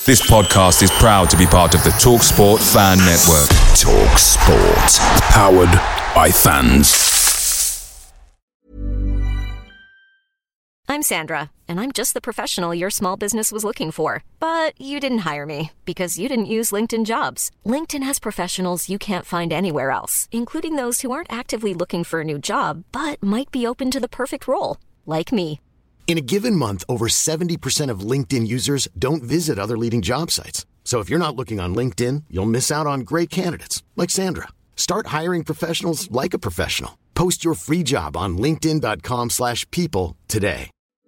This podcast is proud to be part of the TalkSport Fan Network. TalkSport. Powered by fans. I'm Sandra, and I'm just the professional your small business was looking for. But you didn't hire me because you didn't use LinkedIn Jobs. LinkedIn has professionals you can't find anywhere else, including those who aren't actively looking for a new job, but might be open to the perfect role, like me. In a given month, over 70% of LinkedIn users don't visit other leading job sites. So if you're not looking on LinkedIn, you'll miss out on great candidates like Sandra. Start hiring professionals like a professional. Post your free job on linkedin.com/people today.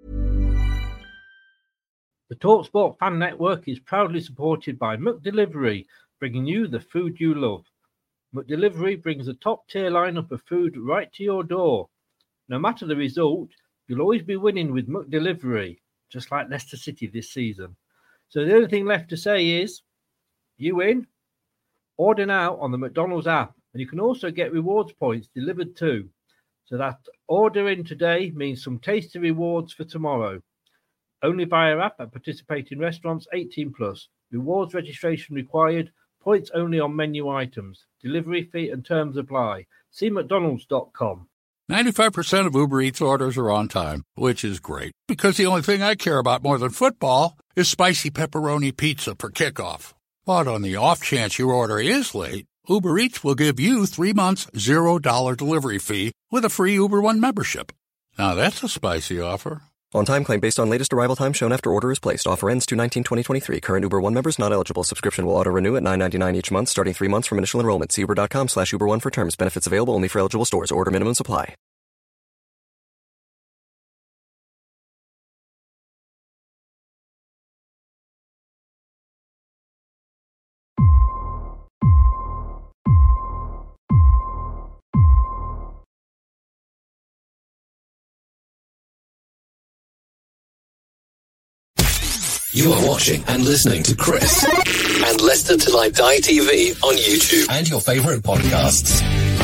The TalkSport Fan Network is proudly supported by McDelivery, bringing you the food you love. McDelivery brings a top-tier lineup of food right to your door. No matter the result, you'll always be winning with McDelivery, just like Leicester City this season. So the only thing left to say is, you win. Order now on the McDonald's app, and you can also get rewards points delivered too. So that ordering today means some tasty rewards for tomorrow. Only via app at participating restaurants, 18+. Rewards registration required. Points only on menu items. Delivery fee and terms apply. See mcdonalds.com. 95% of Uber Eats orders are on time, which is great, because the only thing I care about more than football is spicy pepperoni pizza for kickoff. But on the off chance your order is late, Uber Eats will give you 3 months $0 delivery fee with a free Uber One membership. Now that's a spicy offer. On-time claim based on latest arrival time shown after order is placed. Offer ends 2/19/2023. Current Uber One members not eligible. Subscription will auto-renew at $9.99 each month, starting 3 months from initial enrollment. See uber.com/Uber One for terms. Benefits available only for eligible stores. Order minimums apply. You are watching and listening to Chris and Leicester Till I Die TV on YouTube and your favourite podcasts.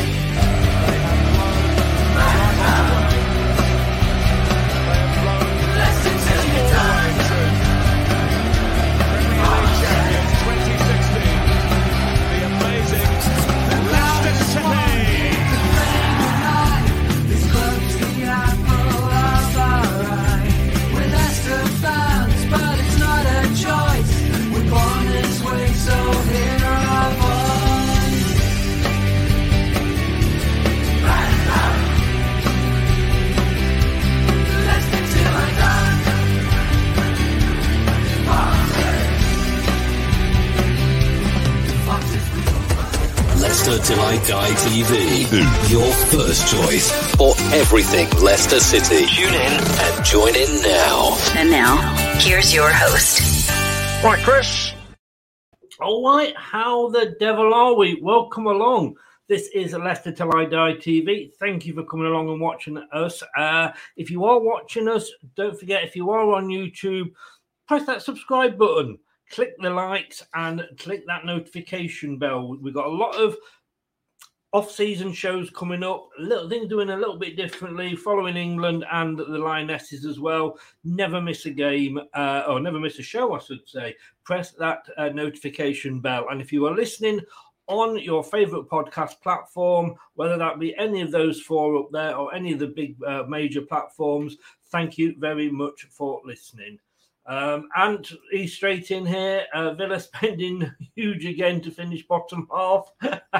Leicester Till I Die TV, your first choice for everything Leicester City. Tune in and join in now. And now, here's your host. Right, Chris. All right, how the devil are we? Welcome along. This is Leicester Till I Die TV. Thank you for coming along and watching us. If you are watching us, don't forget, if you are on YouTube, press that subscribe button. Click the likes and click that notification bell. We've got a lot of off-season shows coming up. Little things doing a little bit differently, following England and the Lionesses as well. Never miss a game, or never miss a show, I should say. Press that notification bell. And if you are listening on your favourite podcast platform, whether that be any of those four up there or any of the big major platforms, thank you very much for listening. And he's straight in here. Villa spending huge again to finish bottom half.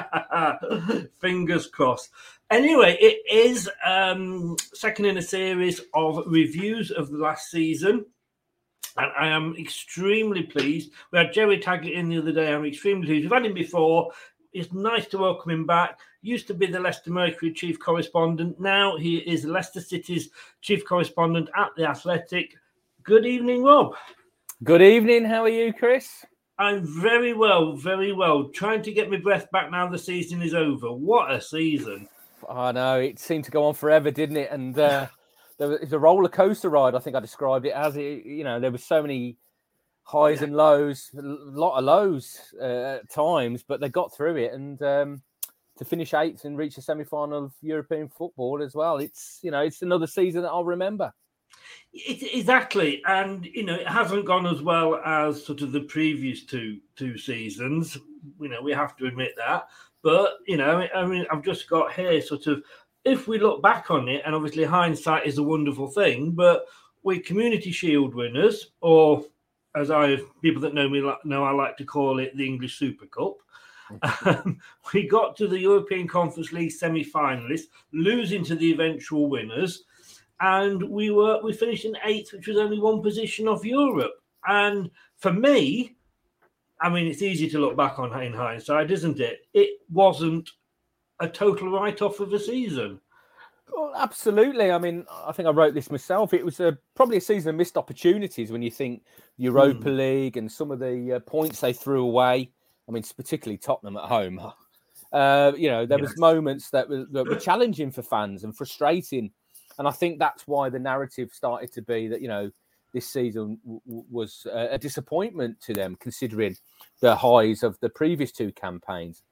Fingers crossed. Anyway, it is second in a series of reviews of the last season. And I am extremely pleased. We had Jerry Taggart in the other day. I'm extremely pleased. We've had him before. It's nice to welcome him back. Used to be the Leicester Mercury chief correspondent. Now he is Leicester City's chief correspondent at The Athletic. Good evening, Rob. Good evening. How are you, Chris? I'm very well, very well. Trying to get my breath back now the season is over. What a season. I know. It seemed to go on forever, didn't it? And it's a roller coaster ride, I think I described it as. There were so many highs and lows, a lot of lows at times, but they got through it. And to finish eighth and reach the semi-final of European football as well, it's another season that I'll remember. Exactly, and it hasn't gone as well as sort of the previous two seasons. We have to admit that, but I mean, I've just got here sort of, if we look back on it, and obviously hindsight is a wonderful thing, but we're Community Shield winners, or as people that know me know, I like to call it the English Super Cup. We got to the European Conference League semi-finalists, losing to the eventual winners. And we finished in 8th, which was only one position off Europe. And for me, I mean, it's easy to look back on in hindsight, isn't it? It wasn't a total write-off of a season. Well, absolutely. I mean, I think I wrote this myself. It was probably a season of missed opportunities when you think Europa League and some of the points they threw away. I mean, particularly Tottenham at home. There was moments that were challenging for fans and frustrating. And I think that's why the narrative started to be that, this season was a disappointment to them, considering the highs of the previous two campaigns.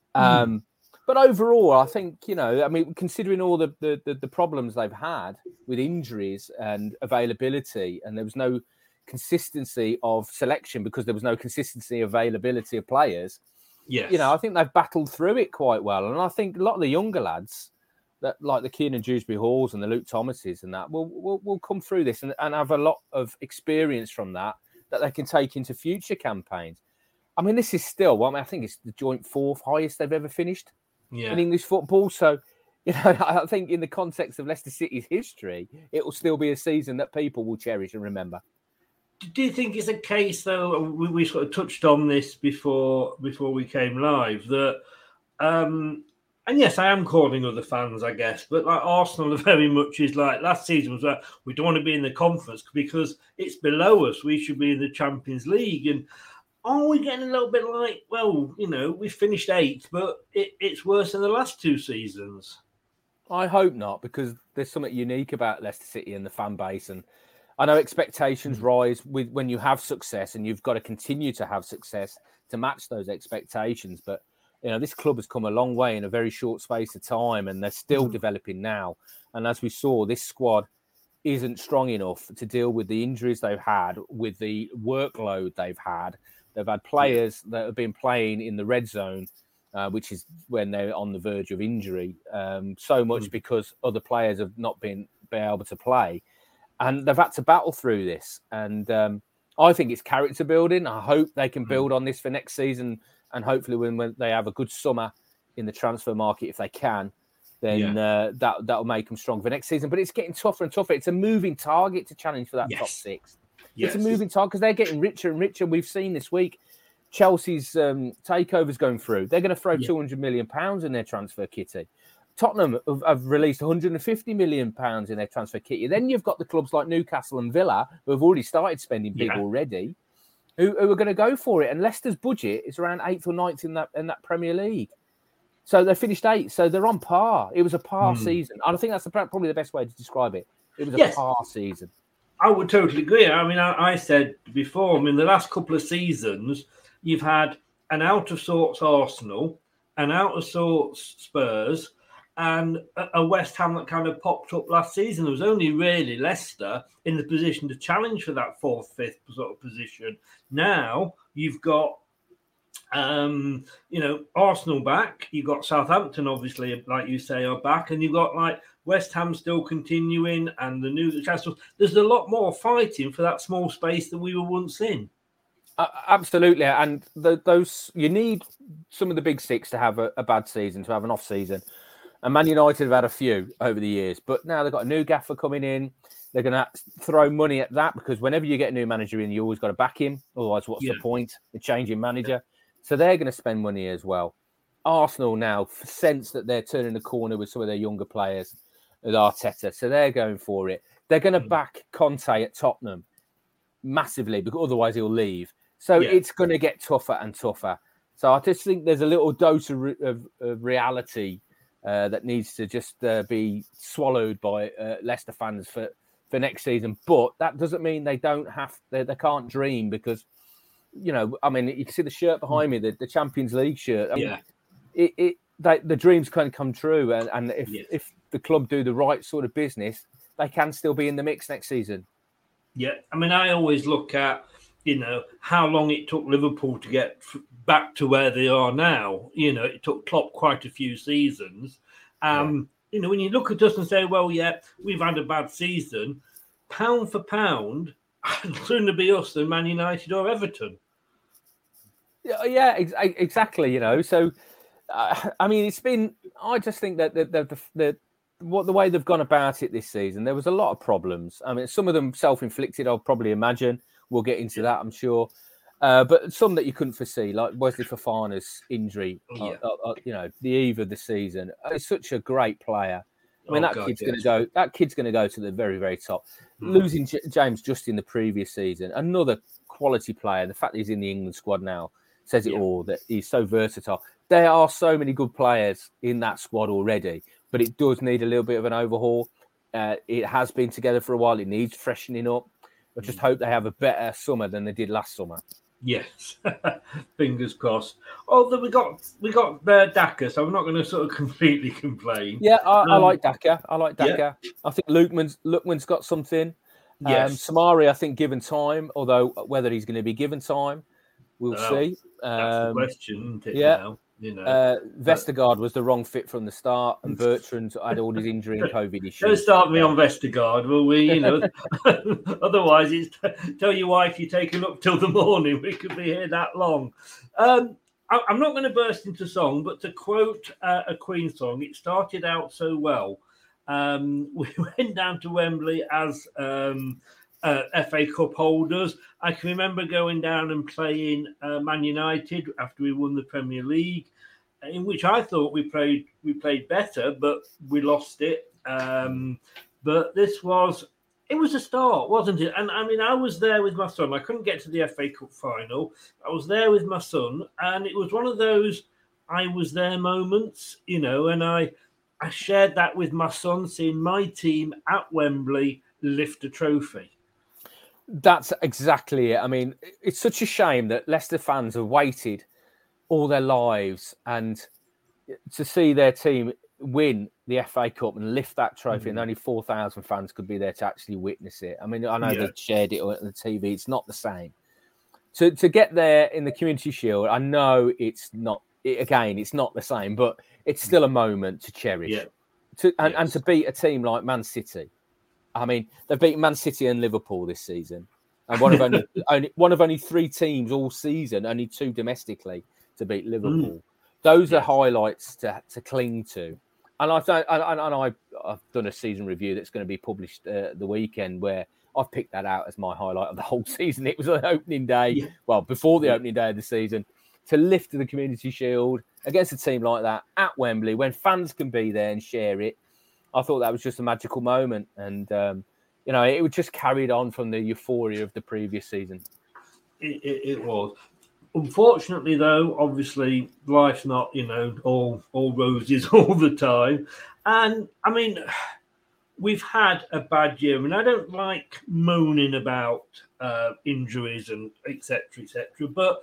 But overall, I think, considering all the problems they've had with injuries and availability, and there was no consistency of selection because there was no consistency availability of players. Yes. I think they've battled through it quite well. And I think a lot of the younger lads, that like the Kiernan Dewsbury Halls and the Luke Thomases and that will come through this and have a lot of experience from that they can take into future campaigns. I mean, this is still, I think it's the joint 4th highest they've ever finished in English football. So, I think in the context of Leicester City's history, it will still be a season that people will cherish and remember. Do you think it's a case, though, we sort of touched on this before we came live, that and yes, I am calling other fans, I guess, but like Arsenal very much is like last season was like, we don't want to be in the conference because it's below us. We should be in the Champions League. And are we getting a little bit like, well, we finished 8th, but it's worse than the last 2 seasons? I hope not, because there's something unique about Leicester City and the fan base. And I know expectations rise when you have success, and you've got to continue to have success to match those expectations. But this club has come a long way in a very short space of time, and they're still developing now. And as we saw, this squad isn't strong enough to deal with the injuries they've had, with the workload they've had. They've had players that have been playing in the red zone, which is when they're on the verge of injury, so much because other players have not been able to play. And they've had to battle through this. And I think it's character building. I hope they can build on this for next season. And hopefully when they have a good summer in the transfer market, if they can, then that'll make them strong for next season. But it's getting tougher and tougher. It's a moving target to challenge for that top 6. It's a moving target because they're getting richer and richer. We've seen this week Chelsea's takeovers going through. They're going to throw £200 million in their transfer kitty. Tottenham have released £150 million in their transfer kitty. Then you've got the clubs like Newcastle and Villa who have already started spending big already, who are going to go for it. And Leicester's budget is around 8th or 9th in that Premier League. So they finished 8th. So they're on par. It was a par season. I think that's probably the best way to describe it. It was a par season. I would totally agree. I mean, I said before, the last couple of seasons, you've had an out-of-sorts Arsenal, an out-of-sorts Spurs, and a West Ham that kind of popped up last season. There was only really Leicester in the position to challenge for that 4th, 5th sort of position. Now you've got, Arsenal back. You've got Southampton, obviously, like you say, are back. And you've got like West Ham still continuing and the Newcastle. There's a lot more fighting for that small space that we were once in. Absolutely. And those you need some of the big 6 to have a bad season, to have an off season. And Man United have had a few over the years, but now they've got a new gaffer coming in. They're going to throw money at that because whenever you get a new manager in, you always got to back him. Otherwise, what's the point of changing manager? So they're going to spend money as well. Arsenal now sense that they're turning the corner with some of their younger players with Arteta. So they're going for it. They're going to back Conte at Tottenham massively because otherwise he'll leave. So it's going to get tougher and tougher. So I just think there's a little dose of reality that needs to just be swallowed by Leicester fans for next season. But that doesn't mean they can't dream because, you can see the shirt behind me, the Champions League shirt. The dreams can come true. And if the club do the right sort of business, they can still be in the mix next season. Yeah, I mean, I always look at, how long it took Liverpool to get back to where they are now. It took Klopp quite a few seasons. When you look at us and say, well, yeah, we've had a bad season, pound for pound, it'd sooner be us than Man United or Everton. Yeah, exactly. So, I mean, it's been. I just think that the way they've gone about it this season, there was a lot of problems. I mean, some of them self-inflicted, I'll probably imagine. We'll get into that, I'm sure. But some that you couldn't foresee, like Wesley Fofana's injury, the eve of the season. He's such a great player. I mean, kid's going to go. That kid's going to go to the very, very top. Losing James just in the previous season, another quality player. The fact that he's in the England squad now says it all. That he's so versatile. There are so many good players in that squad already, but it does need a little bit of an overhaul. It has been together for a while. It needs freshening up. I just hope they have a better summer than they did last summer. Yes, fingers crossed. Although we got Daka, so I'm not going to sort of completely complain. Yeah, I like Daka. Yeah. I think Lookman's got something. Yes. Samari, I think, given time, although whether he's going to be given time, we'll see. That's the question, isn't it? Yeah. Now, Vestergaard was the wrong fit from the start, and Bertrand had all his injury and COVID issues. Don't start me on Vestergaard, will we? Otherwise, it's tell your wife you take him up till the morning. We could be here that long. I'm not going to burst into song, but to quote a Queen song, it started out so well. We went down to Wembley as FA Cup holders. I can remember going down and playing Man United after we won the Premier League, in which I thought we played better, but we lost it. But it was a start, wasn't it? And I mean, I was there with my son. I couldn't get to the FA Cup final. I was there with my son, and it was one of those I was there moments, and I shared that with my son, seeing my team at Wembley lift a trophy. That's exactly it. I mean, it's such a shame that Leicester fans have waited all their lives and to see their team win the FA Cup and lift that trophy, and only 4,000 fans could be there to actually witness it. I mean, I know they shared it on the TV. It's not the same. To get there in the Community Shield, I know it's not. Again, it's not the same, but it's still a moment to cherish. Yeah. And to beat a team like Man City. I mean, they've beaten Man City and Liverpool this season, and one of only 3 teams all season, only 2 domestically to beat Liverpool. Those are highlights to cling to. And I've done a season review that's going to be published the weekend where I've picked that out as my highlight of the whole season. It was on opening day, before the opening day of the season, to lift the Community Shield against a team like that at Wembley when fans can be there and share it. I thought that was just a magical moment. And, it was just carried on from the euphoria of the previous season. It was. Unfortunately, though, obviously, life's not, all roses all the time. And, I mean, we've had a bad year. And I don't like moaning about injuries and et cetera, but...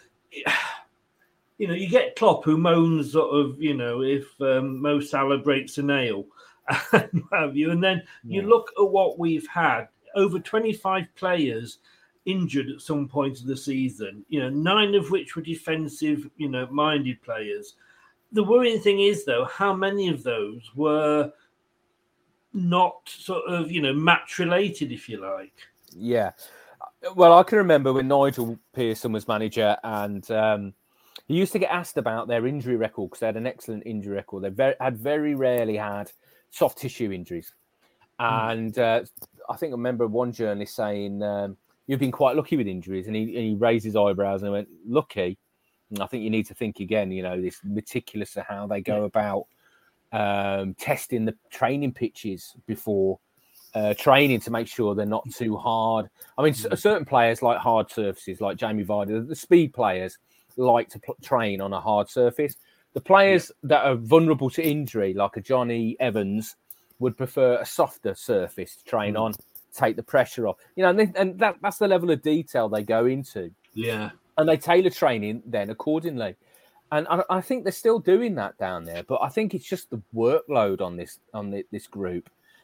you get Klopp who moans sort of, if Mo Salah breaks a nail, and have you. And then you look at what we've had, over 25 players injured at some point of the season, 9 of which were defensive, minded players. The worrying thing is, though, how many of those were not sort of, match related, if you like. Yeah. Well, I can remember when Nigel Pearson was manager, and he used to get asked about their injury record because they had an excellent injury record. They had very rarely had soft tissue injuries. And I think I remember one journalist saying, you've been quite lucky with injuries. And he raised his eyebrows and went, lucky? And I think you need to think again, this meticulous of how they go about testing the training pitches before training to make sure they're not too hard. I mean, certain players like hard surfaces, like Jamie Vardy, the speed players like to train on a hard surface. The players that are vulnerable to injury, like a Johnny Evans, would prefer a softer surface to train on, take the pressure off. And that's the level of detail they go into. Yeah. And they tailor training then accordingly. And I think they're still doing that down there, but I think it's just the workload on this group.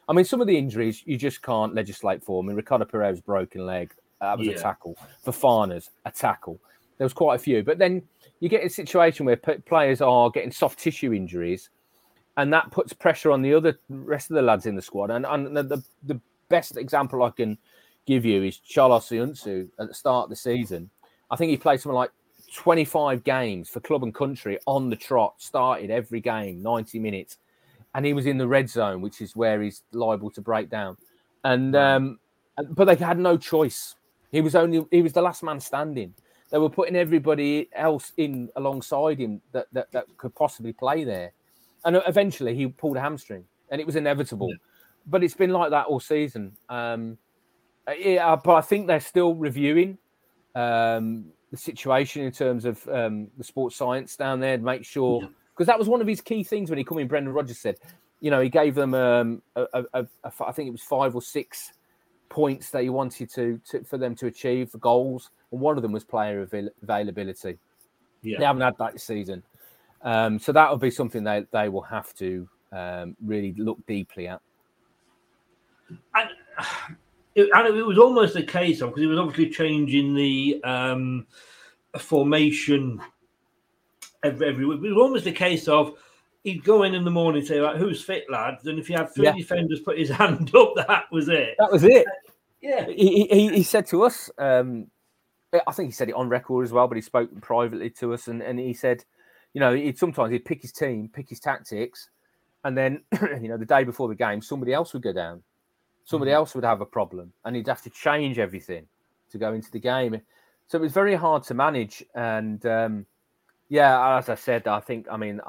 I mean, some of the injuries you just can't legislate for. I mean, Ricardo Pereira's broken leg, that was a tackle. Fofana's a tackle. There was quite a few. But then you get a situation where players are getting soft tissue injuries, and that puts pressure on the rest of the lads in the squad. And the best example I can give you is Charles Siunsu at the start of the season. I think he played something like 25 games for club and country on the trot, started every game, 90 minutes. And he was in the red zone, which is where he's liable to break down. And but they had no choice. He was the last man standing. They were putting everybody else in alongside him that could possibly play there. And eventually he pulled a hamstring, and it was inevitable. Yeah. But it's been like that all season. But I think they're still reviewing the situation in terms of the sports science down there to make sure. Yeah. Because that was one of his key things when he came in. Brendan Rodgers said, he gave them I think it was 5 or 6 points that he wanted for them to achieve, the goals, and one of them was player availability. Yeah. They haven't had that this season, so that will be something they will have to really look deeply at. And it was almost a case of, because he was obviously changing the formation every week. It was almost a case of he'd go in the morning and say, right, who's fit, lads? And if you had 3 defenders put his hand up, that was it. That was it. Yeah. He said to us, I think he said it on record as well, but he spoke privately to us, and he said, he'd pick his team, pick his tactics, and then, the day before the game, somebody else would go down. Somebody else would have a problem, and he'd have to change everything to go into the game. So it was very hard to manage, and as I said, I think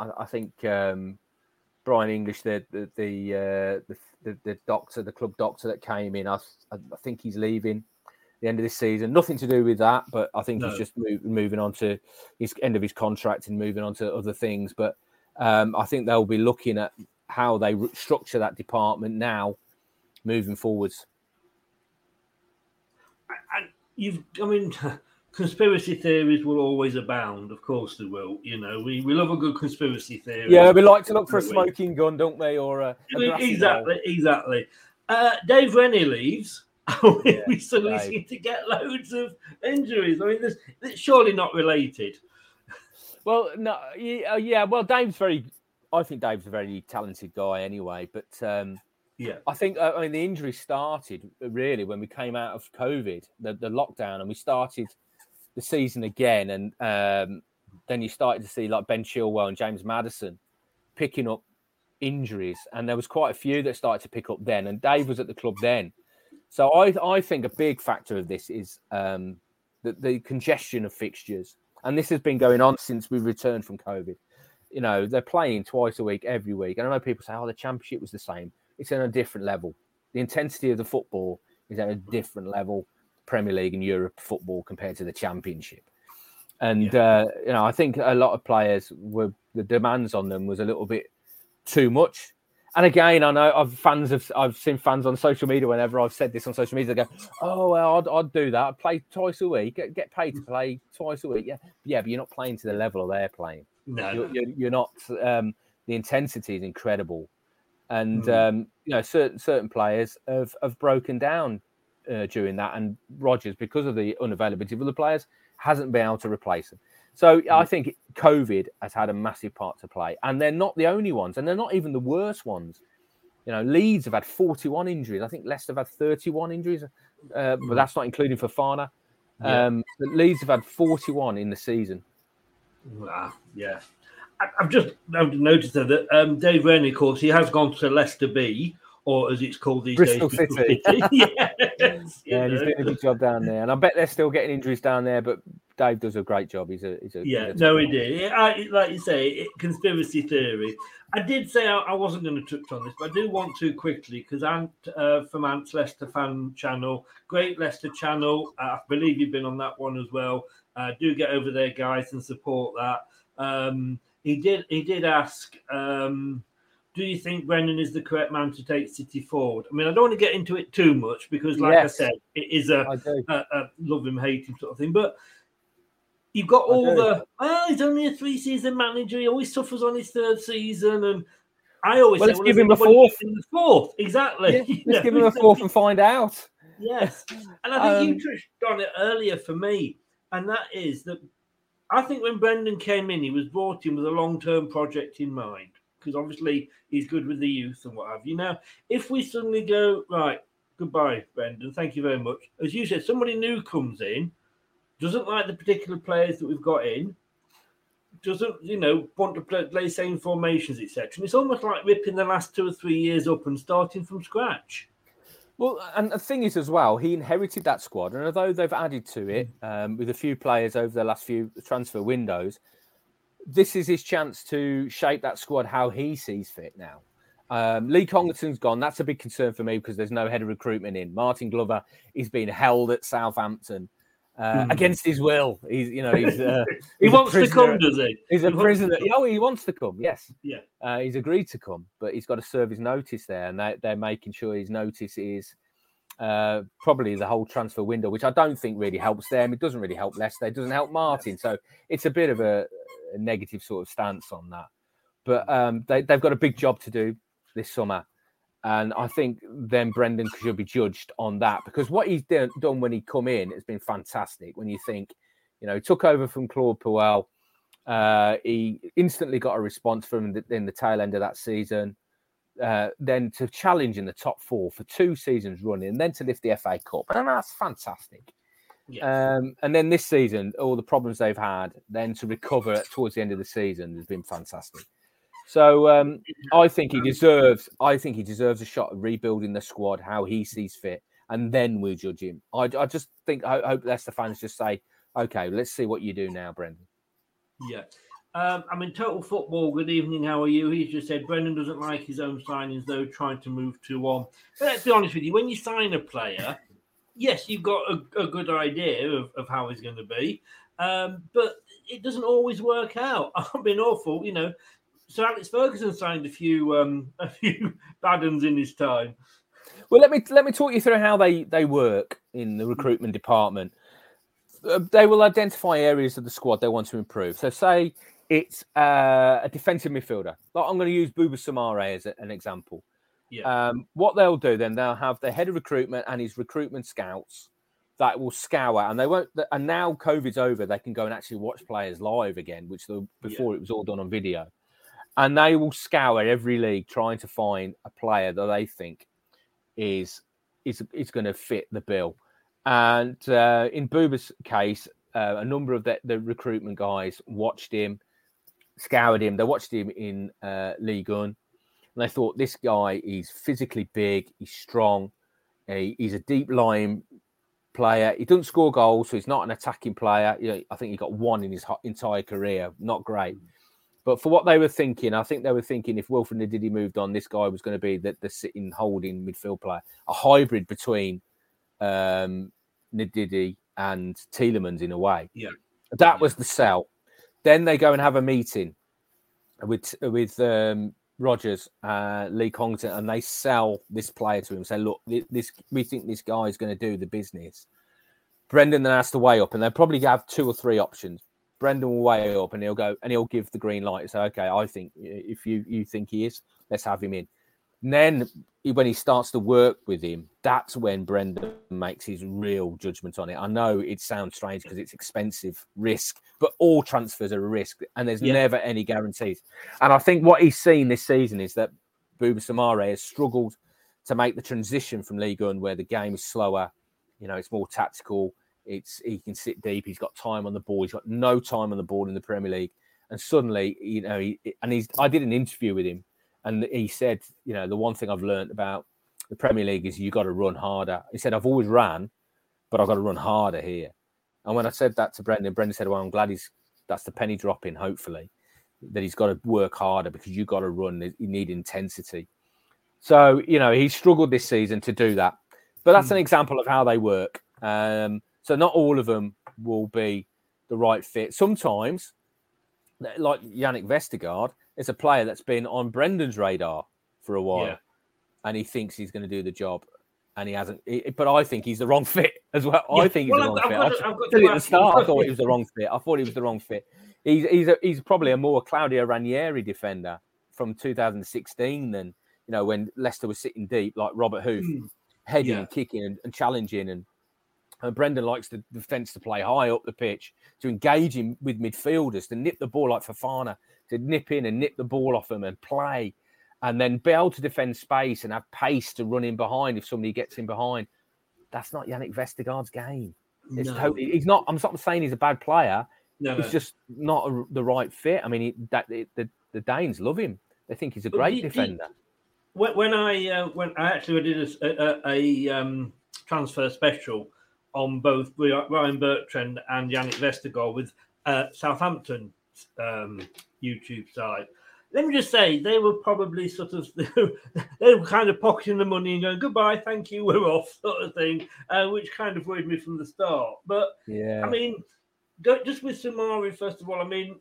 Brian English, the doctor, the club doctor that came in, I think he's leaving the end of this season. Nothing to do with that, but I think he's just moving on to his end of his contract and moving on to other things. But I think they'll be looking at how they structure that department now, moving forwards. Conspiracy theories will always abound. Of course they will. We love a good conspiracy theory. Yeah, we like to look for a smoking gun, don't we? Or a exactly. Dave Rennie leaves. We suddenly seem to get loads of injuries. I mean, it's surely not related. Well, no, Well, I think Dave's a very talented guy anyway. But I think the injury started really when we came out of COVID, the lockdown, and we started the season again, and then you started to see like Ben Chilwell and James Maddison picking up injuries, and there was quite a few that started to pick up then, and Dave was at the club then. So I think a big factor of this is the congestion of fixtures, and this has been going on since we returned from COVID. They're playing twice a week, every week, and I know people say, the Championship was the same. It's on a different level. The intensity of the football is at a different level. Premier League and Europe football compared to the Championship, and I think a lot of players the demands on them was a little bit too much. And again, I know I've seen fans on social media. Whenever I've said this on social media, they go, "Oh well, I'd do that. I'd play twice a week, get paid to play twice a week." Yeah, but you're not playing to the level they're playing. No, you're not. The intensity is incredible, and certain players have broken down during that, and Rodgers, because of the unavailability of the players, hasn't been able to replace them. So I think COVID has had a massive part to play, and they're not the only ones, and they're not even the worst ones. Leeds have had 41 injuries. I think Leicester have had 31 injuries, but that's not including Fofana. But Leeds have had 41 in the season. Yeah. I've just noticed that Dave Rennie, of course, he has gone to Leicester B, or as it's called these Bristol days, City. Yes, he's doing a good job down there, and I bet they're still getting injuries down there. But Dave does a great job. He did. Like you say, conspiracy theory. I did say I wasn't going to touch on this, but I do want to quickly, because Ant from Ant's Leicester fan channel, great Leicester channel. I believe you've been on that one as well. Do get over there, guys, and support that. He did ask. Do you think Brendan is the correct man to take City forward? I mean, I don't want to get into it too much because, like I said, it is a love him, hate him sort of thing. But you've got he's only a 3-season manager. He always suffers on his 3rd season. And I always say, let's give him a fourth. In the fourth, exactly. Yeah, let's give him a fourth and find out. Yes, and I think you touched on it earlier for me, and that is that I think when Brendan came in, he was brought in with a long-term project in mind, because obviously he's good with the youth and what have you. Now, if we suddenly go, right, goodbye, Brendan, thank you very much. As you said, somebody new comes in, doesn't like the particular players that we've got in, doesn't, want to play same formations, etc. And it's almost like ripping the last 2 or 3 years up and starting from scratch. Well, and the thing is as well, he inherited that squad, and although they've added to it with a few players over the last few transfer windows, this is his chance to shape that squad how he sees fit now. Lee Congleton's gone. That's a big concern for me because there's no head of recruitment in. Martin Glover is being held at Southampton against his will. He's he wants to come, does he? He's a prisoner. He wants to come. Yes. Yeah. He's agreed to come, but he's got to serve his notice there, and they're making sure his notice is probably the whole transfer window, which I don't think really helps them. It doesn't really help Leicester. It doesn't help Martin. So it's a bit of a negative sort of stance on that. But they've got a big job to do this summer. And I think then Brendan should be judged on that, because what he's done when he come in has been fantastic. When you think, he took over from Claude Puel, he instantly got a response from in the tail end of that season. Then to challenge in the top 4 for 2 seasons running, and then to lift the FA Cup, and that's fantastic. Yeah. And then this season, all the problems they've had, then to recover towards the end of the season has been fantastic. So I think he deserves a shot at rebuilding the squad how he sees fit, and then we'll judge him. I just think I hope Leicester fans just say, okay, let's see what you do now, Brendan. Yeah. Total Football, good evening, how are you? He's just said Brendan doesn't like his own signings, though, trying to move to on. But let's be honest with you, when you sign a player, yes, you've got a good idea of how he's going to be, but it doesn't always work out. I've been awful, Sir Alex Ferguson signed a few bad uns in his time. Well, let me talk you through how they work in the recruitment department. They will identify areas of the squad they want to improve. So say it's a defensive midfielder. Like I'm going to use Bouba Samare as an example. Yeah. What they'll do then, they'll have the head of recruitment and his recruitment scouts that will scour, and they won't. And now COVID's over, they can go and actually watch players live again, which before it was all done on video. And they will scour every league trying to find a player that they think is going to fit the bill. And in Bouba's case, a number of the recruitment guys watched him, scoured him. They watched him in Ligue 1. And they thought, this guy, he's physically big, he's strong, he's a deep-lying player. He doesn't score goals, so he's not an attacking player. I think he got 1 in his entire career. Not great. But for what they were thinking, I think they were thinking if Wilfred Ndidi moved on, this guy was going to be the sitting, holding midfield player, a hybrid between Ndidi and Tielemans in a way. Yeah, that was the sell. Then they go and have a meeting with Rodgers, Lee Congleton, and they sell this player to him. Say, look, we think this guy is going to do the business. Brendan then has to weigh up, and they'll probably have 2 or 3 options. Brendan will weigh up and he'll go and he'll give the green light and say, okay, I think if you think he is, let's have him in. And then when he starts to work with him, that's when Brendan makes his real judgment on it. I know it sounds strange because it's expensive risk, but all transfers are a risk and there's never any guarantees. And I think what he's seen this season is that Bouba Samare has struggled to make the transition from Ligue 1 where the game is slower, it's more tactical. He can sit deep. He's got time on the ball. He's got no time on the ball in the Premier League. And suddenly, I did an interview with him, and he said, the one thing I've learned about the Premier League is you got to run harder. He said, I've always ran, but I've got to run harder here. And when I said that to Brendan said, well, I'm glad that's the penny dropping. Hopefully, that he's got to work harder because you got to run. You need intensity. So he struggled this season to do that. But that's an example of how they work. So not all of them will be the right fit. Sometimes, like Yannick Vestergaard, is a player that's been on Brendan's radar for a while, and he thinks he's going to do the job, and he hasn't. But I think he's the wrong fit as well. I think he's the wrong fit. At the start, I thought he was the wrong fit. He's probably a more Claudio Ranieri defender from 2016 than, when Leicester was sitting deep, like Robert Huth, heading and kicking and challenging. And Brendan likes the defence to play high up the pitch, to engage him with midfielders, to nip the ball like Fofana, to nip in and nip the ball off them and play, and then be able to defend space and have pace to run in behind if somebody gets in behind. That's not Yannick Vestergaard's game. It's totally. He's not. I'm not saying he's a bad player. It's just not the right fit. I mean, the Danes love him. They think he's a great defender. When I actually did a transfer special on both Ryan Bertrand and Yannick Vestergaard with Southampton YouTube site. Let me just say, they were probably they were kind of pocketing the money and going, goodbye, thank you, we're off, sort of thing, which kind of worried me from the start. But, I mean, just with Soumaré, first of all, I mean,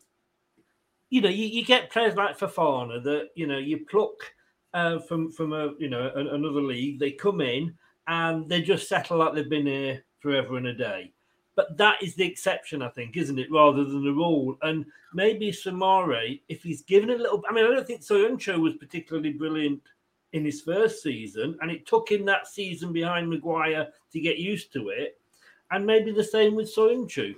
you get players like Fofana that, you pluck from another league, they come in and they just settle like they've been here forever and a day. But that is the exception, I think, isn't it, rather than the rule? And maybe Soumaré, if he's given a little... I mean, I don't think Soyuncu was particularly brilliant in his first season, and it took him that season behind Maguire to get used to it. And maybe the same with Soyuncu.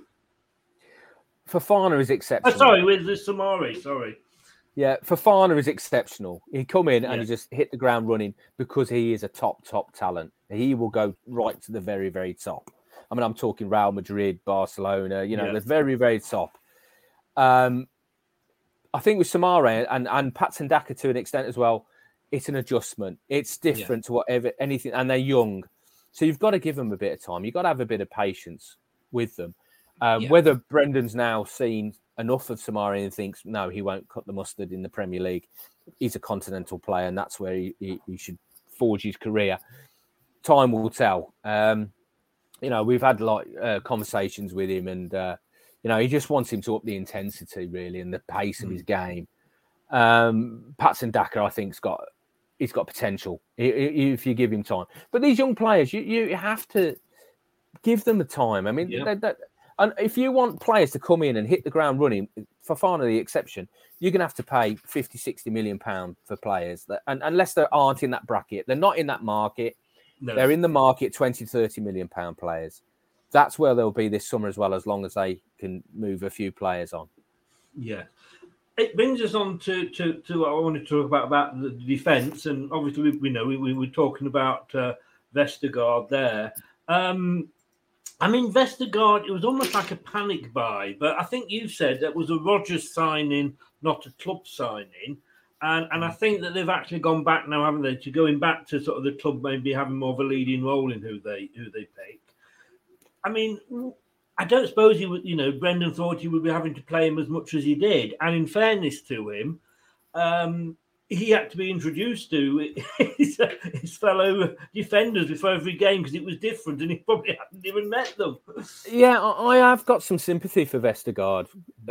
Fofana is exceptional. With Soumaré, sorry. Yeah, Fofana is exceptional. He come in and he just hit the ground running because he is a top talent. He will go right to the very, very top. I mean, I'm talking Real Madrid, Barcelona, the very, very top. I think with Soumaré and Patson Daka to an extent as well, it's an adjustment. It's different to anything, and they're young. So you've got to give them a bit of time. You've got to have a bit of patience with them. Whether Brendan's now seen enough of Soumaré and thinks, no, he won't cut the mustard in the Premier League. He's a continental player, and that's where he should forge his career. Time will tell. We've had conversations with him, and he just wants him to up the intensity really and the pace of his game. Patson Daka, I think, he's got potential if you give him time. But these young players, you have to give them the time. I mean, and if you want players to come in and hit the ground running, Fofana the exception, you're going to have to pay 50, 60 million pounds for players. And unless they aren't in that bracket, they're not in that market. No. They're in the market, 20, 30 million pound players. That's where they'll be this summer as well, as long as they can move a few players on. Yeah. It brings us on to what I wanted to talk about the defence. And obviously, we were talking about Vestergaard there. I mean, Vestergaard, it was almost like a panic buy, but I think you said that was a Rodgers signing, not a club signing. And I think that they've actually gone back now, haven't they, to going back to sort of the club maybe having more of a leading role in who they pick. I mean, I don't suppose Brendan thought he would be having to play him as much as he did. And in fairness to him, he had to be introduced to his fellow defenders before every game because it was different and he probably hadn't even met them. Yeah, I have got some sympathy for Vestergaard.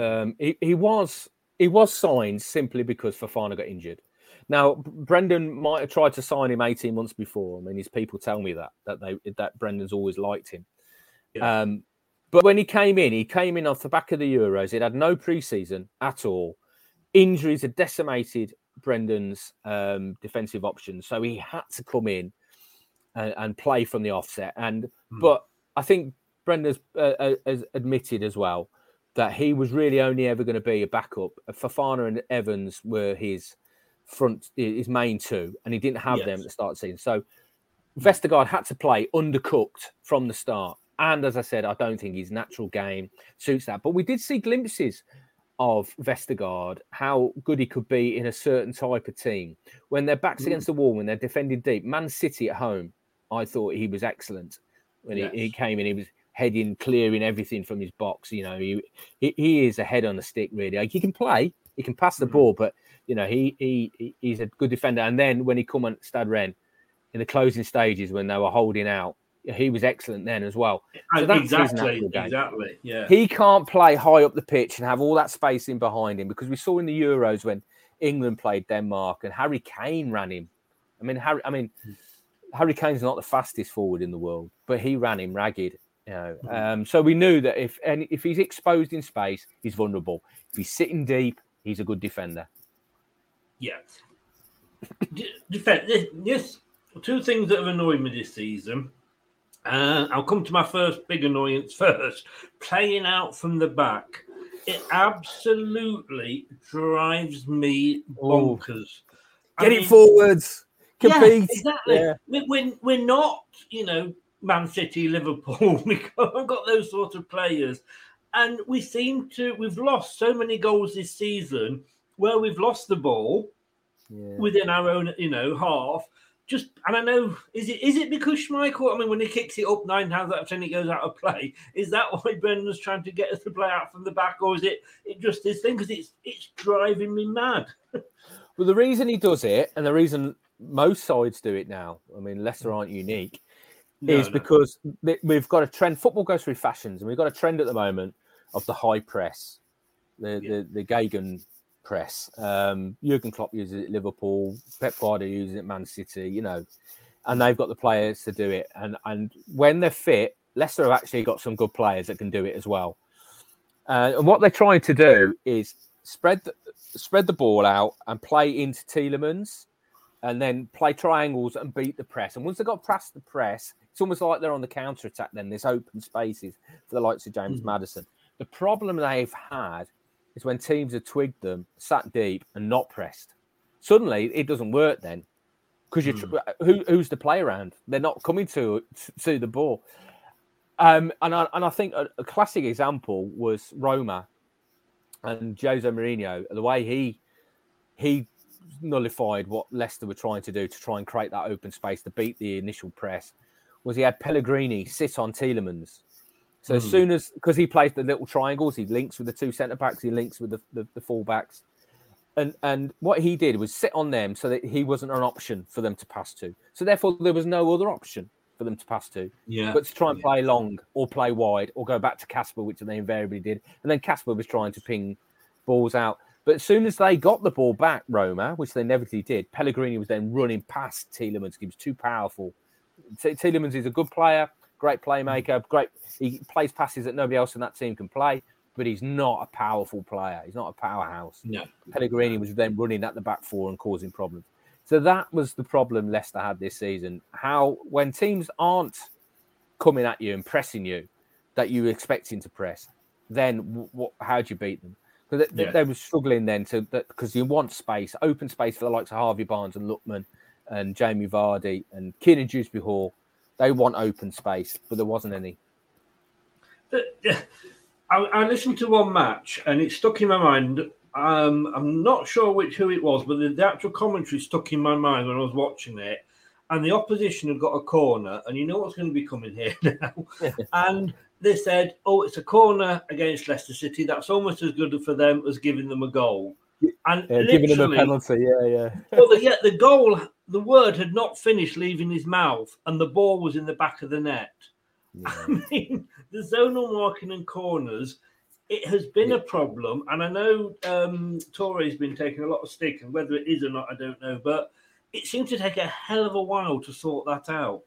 He was signed simply because Fofana got injured. Now, Brendan might have tried to sign him 18 months before. I mean, his people tell me that Brendan's always liked him. Yeah. But when he came in off the back of the Euros. He'd had no pre-season at all. Injuries had decimated Brendan's defensive options. So he had to come in and play from the offset. But I think Brendan has admitted as well that he was really only ever going to be a backup. Fofana and Evans were his main two, and he didn't have them at the start of the season. So Vestergaard had to play undercooked from the start. And as I said, I don't think his natural game suits that. But we did see glimpses of Vestergaard, how good he could be in a certain type of team. When their backs against the wall, when they're defending deep. Man City at home, I thought he was excellent. When he came in, he was heading, clearing everything from his box. He is a head on the stick, really. Like, he can play, he can pass the ball, but he's a good defender. And then when he come on Stade Rennes in the closing stages when they were holding out, he was excellent then as well. So exactly. Yeah, he can't play high up the pitch and have all that space in behind him, because we saw in the Euros when England played Denmark and Harry Kane ran him. Harry Kane's not the fastest forward in the world, but he ran him ragged. So we knew that if he's exposed in space, he's vulnerable. If he's sitting deep, he's a good defender. Yeah. Yes, two things that have annoyed me this season. I'll come to my first big annoyance first. Playing out from the back. It absolutely drives me bonkers. Get it forwards. Compete. Yeah, exactly. Yeah. We're not, Man City, Liverpool. We've got those sort of players. And we've lost so many goals this season where we've lost the ball within our own, half. And I know, is it because Schmeichel, when he kicks it up 9 times out of 10, it goes out of play? Is that why Brendan's trying to get us to play out from the back, or is it just this thing? Because it's driving me mad. Well, the reason he does it, and the reason most sides do it now, Leicester aren't unique, because we've got a trend. Football goes through fashions, and we've got a trend at the moment of the high press, the Gegen press. Jurgen Klopp uses it at Liverpool, Pep Guardiola uses it at Man City, and they've got the players to do it. And when they're fit, Leicester have actually got some good players that can do it as well. And what they're trying to do is spread the ball out and play into Tielemans, and then play triangles and beat the press. And once they've got past the press, it's almost like they're on the counter attack. Then there's open spaces for the likes of James Maddison. The problem they've had is when teams have twigged them, sat deep, and not pressed. Suddenly, it doesn't work then, because who's to play around? They're not coming to the ball. And I think a classic example was Roma and Jose Mourinho. The way he nullified what Leicester were trying to do to try and create that open space to beat the initial press was he had Pellegrini sit on Tielemans. So as soon as, because he plays the little triangles, he links with the two centre-backs, he links with the full-backs. And what he did was sit on them so that he wasn't an option for them to pass to. So therefore, there was no other option for them to pass to. But to try and play long or play wide or go back to Kasper, which they invariably did. And then Kasper was trying to ping balls out. But as soon as they got the ball back, Roma, which they inevitably did, Pellegrini was then running past Tielemans. He was too powerful. Tielemans is a good player, great playmaker, great. He plays passes that nobody else in that team can play, but he's not a powerful player. He's not a powerhouse. No. Pellegrini was then running at the back four and causing problems. So that was the problem Leicester had this season. How, when teams aren't coming at you and pressing you, that you were expecting to press, then how do you beat them? Because they were struggling then because you want space, open space for the likes of Harvey Barnes and Lookman and Jamie Vardy and Kiernan Dewsbury Hall. They want open space, but there wasn't any. I listened to one match and it stuck in my mind. I'm not sure who it was, but the actual commentary stuck in my mind when I was watching it. And the opposition had got a corner, and you know what's going to be coming here now. And they said, it's a corner against Leicester City. That's almost as good for them as giving them a goal. And giving them a penalty, Well, the goal, the word had not finished leaving his mouth, and the ball was in the back of the net. The zonal marking and corners, it has been a problem. And I know Torre's been taking a lot of stick, and whether it is or not, I don't know. But it seemed to take a hell of a while to sort that out.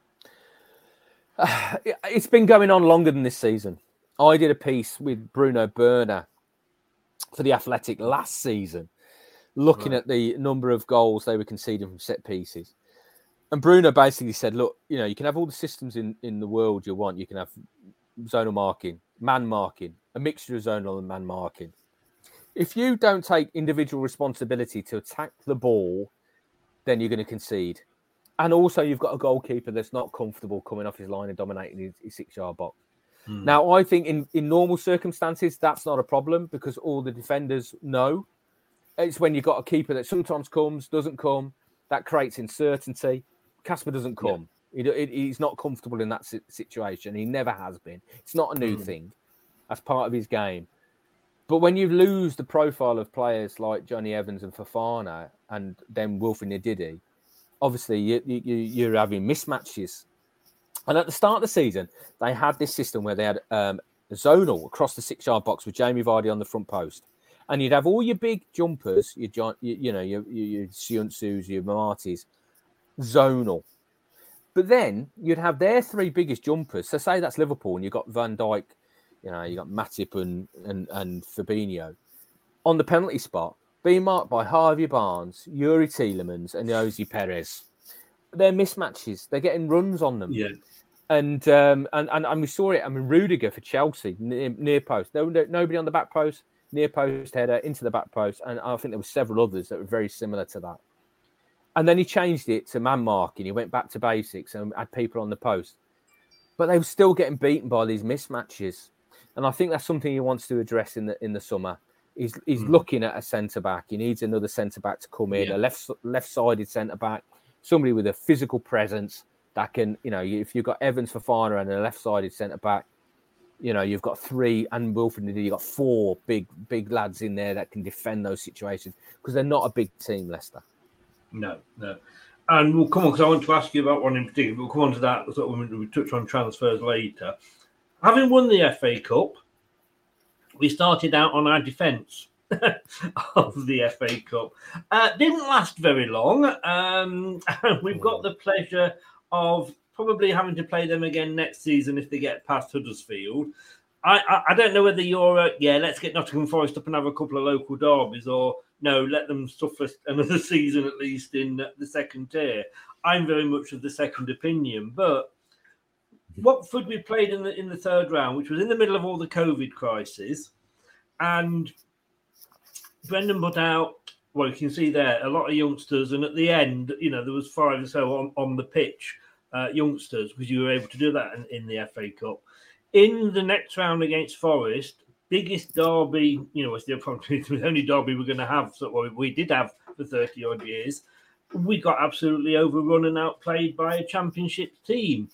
It's been going on longer than this season. I did a piece with Bruno Berner for The Athletic last season, looking at the number of goals they were conceding from set pieces. And Bruno basically said, look, you can have all the systems in the world you want. You can have zonal marking, man marking, a mixture of zonal and man marking. If you don't take individual responsibility to attack the ball, then you're going to concede. And also, you've got a goalkeeper that's not comfortable coming off his line and dominating his 6-yard box. Now, I think in normal circumstances, that's not a problem because all the defenders know. It's when you've got a keeper that sometimes comes, doesn't come, that creates uncertainty. Kasper doesn't come. He's not comfortable in that situation. He never has been. It's not a new thing. That's part of his game. But when you lose the profile of players like Johnny Evans and Fofana and then Wilfred Ndidi, obviously you're having mismatches. And at the start of the season, they had this system where they had a zonal across the 6-yard box with Jamie Vardy on the front post. And you'd have all your big jumpers, your Siunsus, your Martis, zonal. But then you'd have their 3 biggest jumpers. So say that's Liverpool and you've got Van Dijk, you got Matip and Fabinho. On the penalty spot, being marked by Harvey Barnes, Yuri Tielemans, and Jose Perez. They're mismatches. They're getting runs on them. Yeah. And we saw it. I mean, Rudiger for Chelsea, near post. Nobody on the back post, near post header, into the back post. And I think there were several others that were very similar to that. And then he changed it to man marking. He went back to basics and had people on the post. But they were still getting beaten by these mismatches. And I think that's something he wants to address in the summer. He's looking at a centre-back. He needs another centre-back to come in, a left-sided centre-back, somebody with a physical presence that can, if you've got Evans, Fofana and a left-sided centre-back, you've got 3, and Wilfred, you've got 4 big lads in there that can defend those situations because they're not a big team, Leicester. No. And we'll come on, because I want to ask you about one in particular, but we'll come on to that when we touch on transfers later. Having won the FA Cup, we started out on our defence of the FA Cup. Didn't last very long. We've got the pleasure of probably having to play them again next season if they get past Huddersfield. I don't know whether you're, let's get Nottingham Forest up and have a couple of local derbies, or no, let them suffer another season at least in the second tier. I'm very much of the second opinion. But Watford we played in the third round, which was in the middle of all the COVID crisis, and Brendan put out, well, you can see there, a lot of youngsters, and at the end, there was 5 or so on the pitch, youngsters, because you were able to do that in the FA Cup. In the next round against Forest, biggest derby, it's the only derby we're going to have, we did have for 30-odd years. We got absolutely overrun and outplayed by a championship team.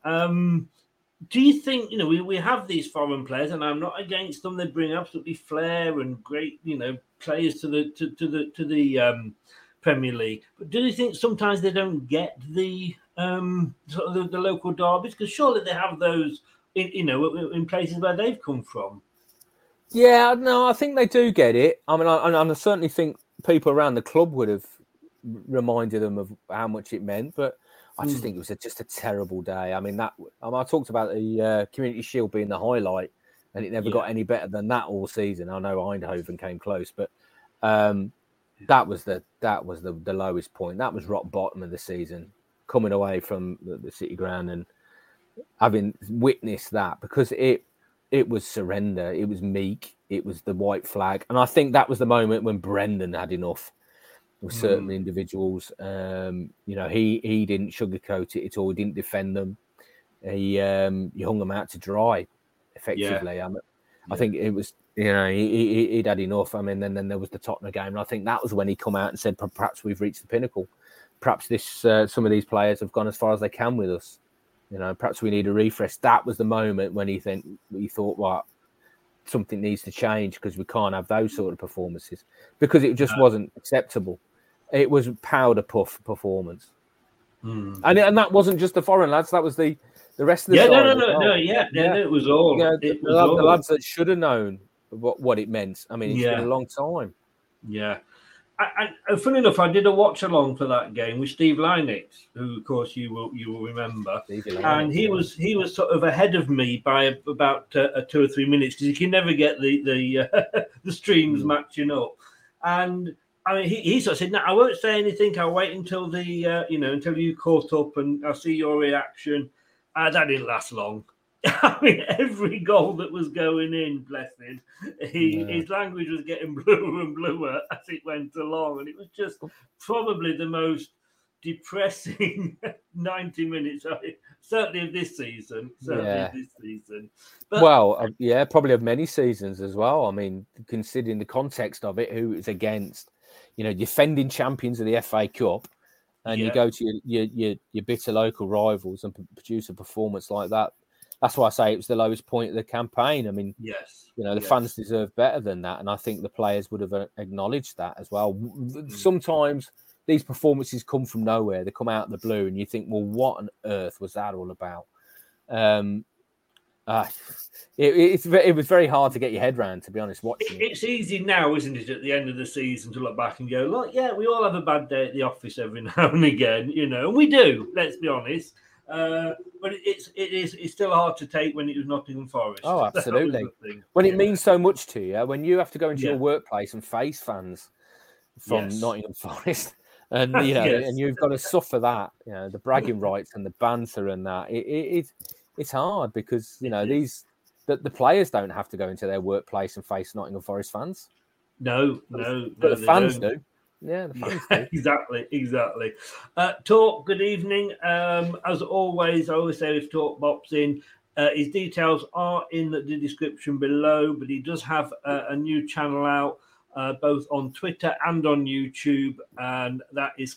Do you think, we have these foreign players, and I'm not against them. They bring absolutely flair and great, players to the Premier League. But do you think sometimes they don't get the local derbies? Because surely they have those, in places where they've come from. Yeah, no, I think they do get it. I mean, I certainly think people around the club would have reminded them of how much it meant, but I just think it was just a terrible day. I mean, I talked about the Community Shield being the highlight, and it never got any better than that all season. I know Eindhoven came close, but that was the lowest point. That was rock bottom of the season, coming away from the City Ground and having witnessed that, because it was surrender. It was meek. It was the white flag, and I think that was the moment when Brendan had enough. With certain individuals, he didn't sugarcoat it at all. He didn't defend them. He hung them out to dry, effectively. Yeah. I think it was, he'd had enough. I mean, then there was the Tottenham game, and I think that was when he come out and said, perhaps we've reached the pinnacle. Perhaps some of these players have gone as far as they can with us. Perhaps we need a refresh. That was the moment when he thought, well, something needs to change, because we can't have those sort of performances, because it just wasn't acceptable. It was powder puff performance. And that wasn't just the foreign lads, that was the rest of the side. It was all. The lads that should have known what it meant. I mean, it's been a long time. Yeah. And funny enough, I did a watch along for that game with Steve Lynix, who, of course, you will remember. And he was sort of ahead of me by about 2 or 3 minutes, because you can never get the streams matching up. And I mean, he sort of said, "No, I won't say anything. I'll wait until until you caught up, and I'll see your reaction." That didn't last long. I mean, every goal that was going in, bless him, his language was getting bluer and bluer as it went along, and it was just probably the most depressing 90 minutes, certainly of this season. But, probably of many seasons as well. I mean, considering the context of it, who it's against, defending champions of the FA Cup, and you go to your bitter local rivals and produce a performance like that. That's why I say it was the lowest point of the campaign. I mean, the fans deserve better than that, and I think the players would have acknowledged that as well. Sometimes these performances come from nowhere; they come out of the blue, and you think, "Well, what on earth was that all about?" It was very hard to get your head around, to be honest. Watching it's easy now, isn't it, at the end of the season to look back and go, "Look, we all have a bad day at the office every now and again, and we do. Let's be honest." But it's still hard to take when it was Nottingham Forest. Oh, absolutely. When it means so much to you, when you have to go into your workplace and face fans, from Nottingham Forest. And, you know, and you've got to suffer that, you know, the bragging rights and the banter and that. It's hard because, you know, the players don't have to go into their workplace and face Nottingham Forest fans. No, but the fans do. Yeah, the fans do. Exactly. Talk, good evening. As always, I always say if Talk pops in, his details are in the description below, but he does have a new channel out, both on Twitter and on YouTube, and that is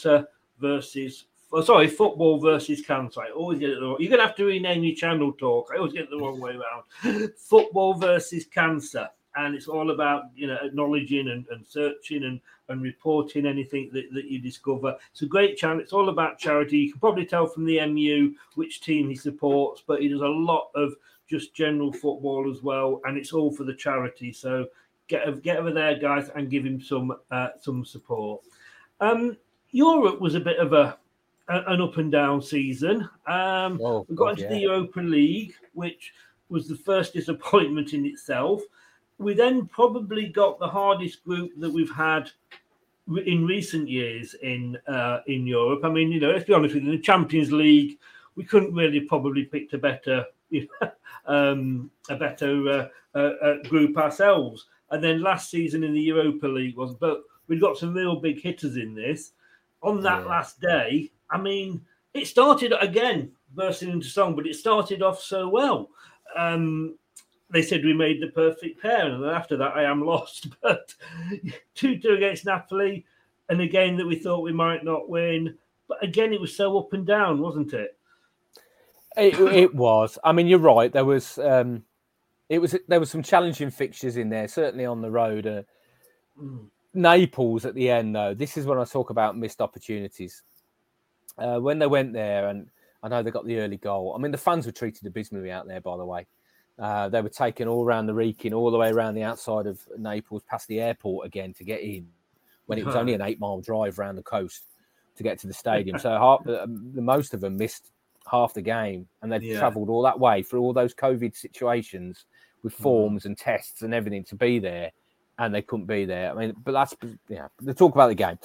Football versus Cancer. I always get it wrong. You're going to have to rename your channel, Talk. I always get it the wrong way around. Football versus Cancer. And it's all about, you know, acknowledging and searching and reporting anything that you discover. It's a great channel. It's all about charity. You can probably tell from the MU which team he supports, but he does a lot of just general football as well, and it's all for the charity. So get over there, guys, and give him some support. Europe was a bit of an up and down season. We got into the Europa League, which was the first disappointment in itself. We then probably got the hardest group that we've had in recent years in Europe. I mean, you know, let's be honest with you, in the Champions League, we couldn't really probably picked a better group ourselves. And then last season in the Europa League but we've got some real big hitters in this. On that last day, I mean, it started again bursting into song, but it started off so well. They said we made the perfect pair, and then after that, I am lost. But 2-2 against Napoli, and a game that we thought we might not win. But again, it was so up and down, wasn't it? It was. I mean, you're right. There was some challenging fixtures in there, certainly on the road. Naples at the end, though. This is when I talk about missed opportunities. When they went there, and I know they got the early goal. I mean, the fans were treated abysmally out there, by the way. They were taken all around the Wrekin, all the way around the outside of Naples, past the airport again to get in, when it was only an 8-mile drive around the coast to get to the stadium. So most of them missed half the game, and they'd travelled all that way through all those COVID situations with forms and tests and everything to be there, and they couldn't be there. I mean, but that's the talk about the game.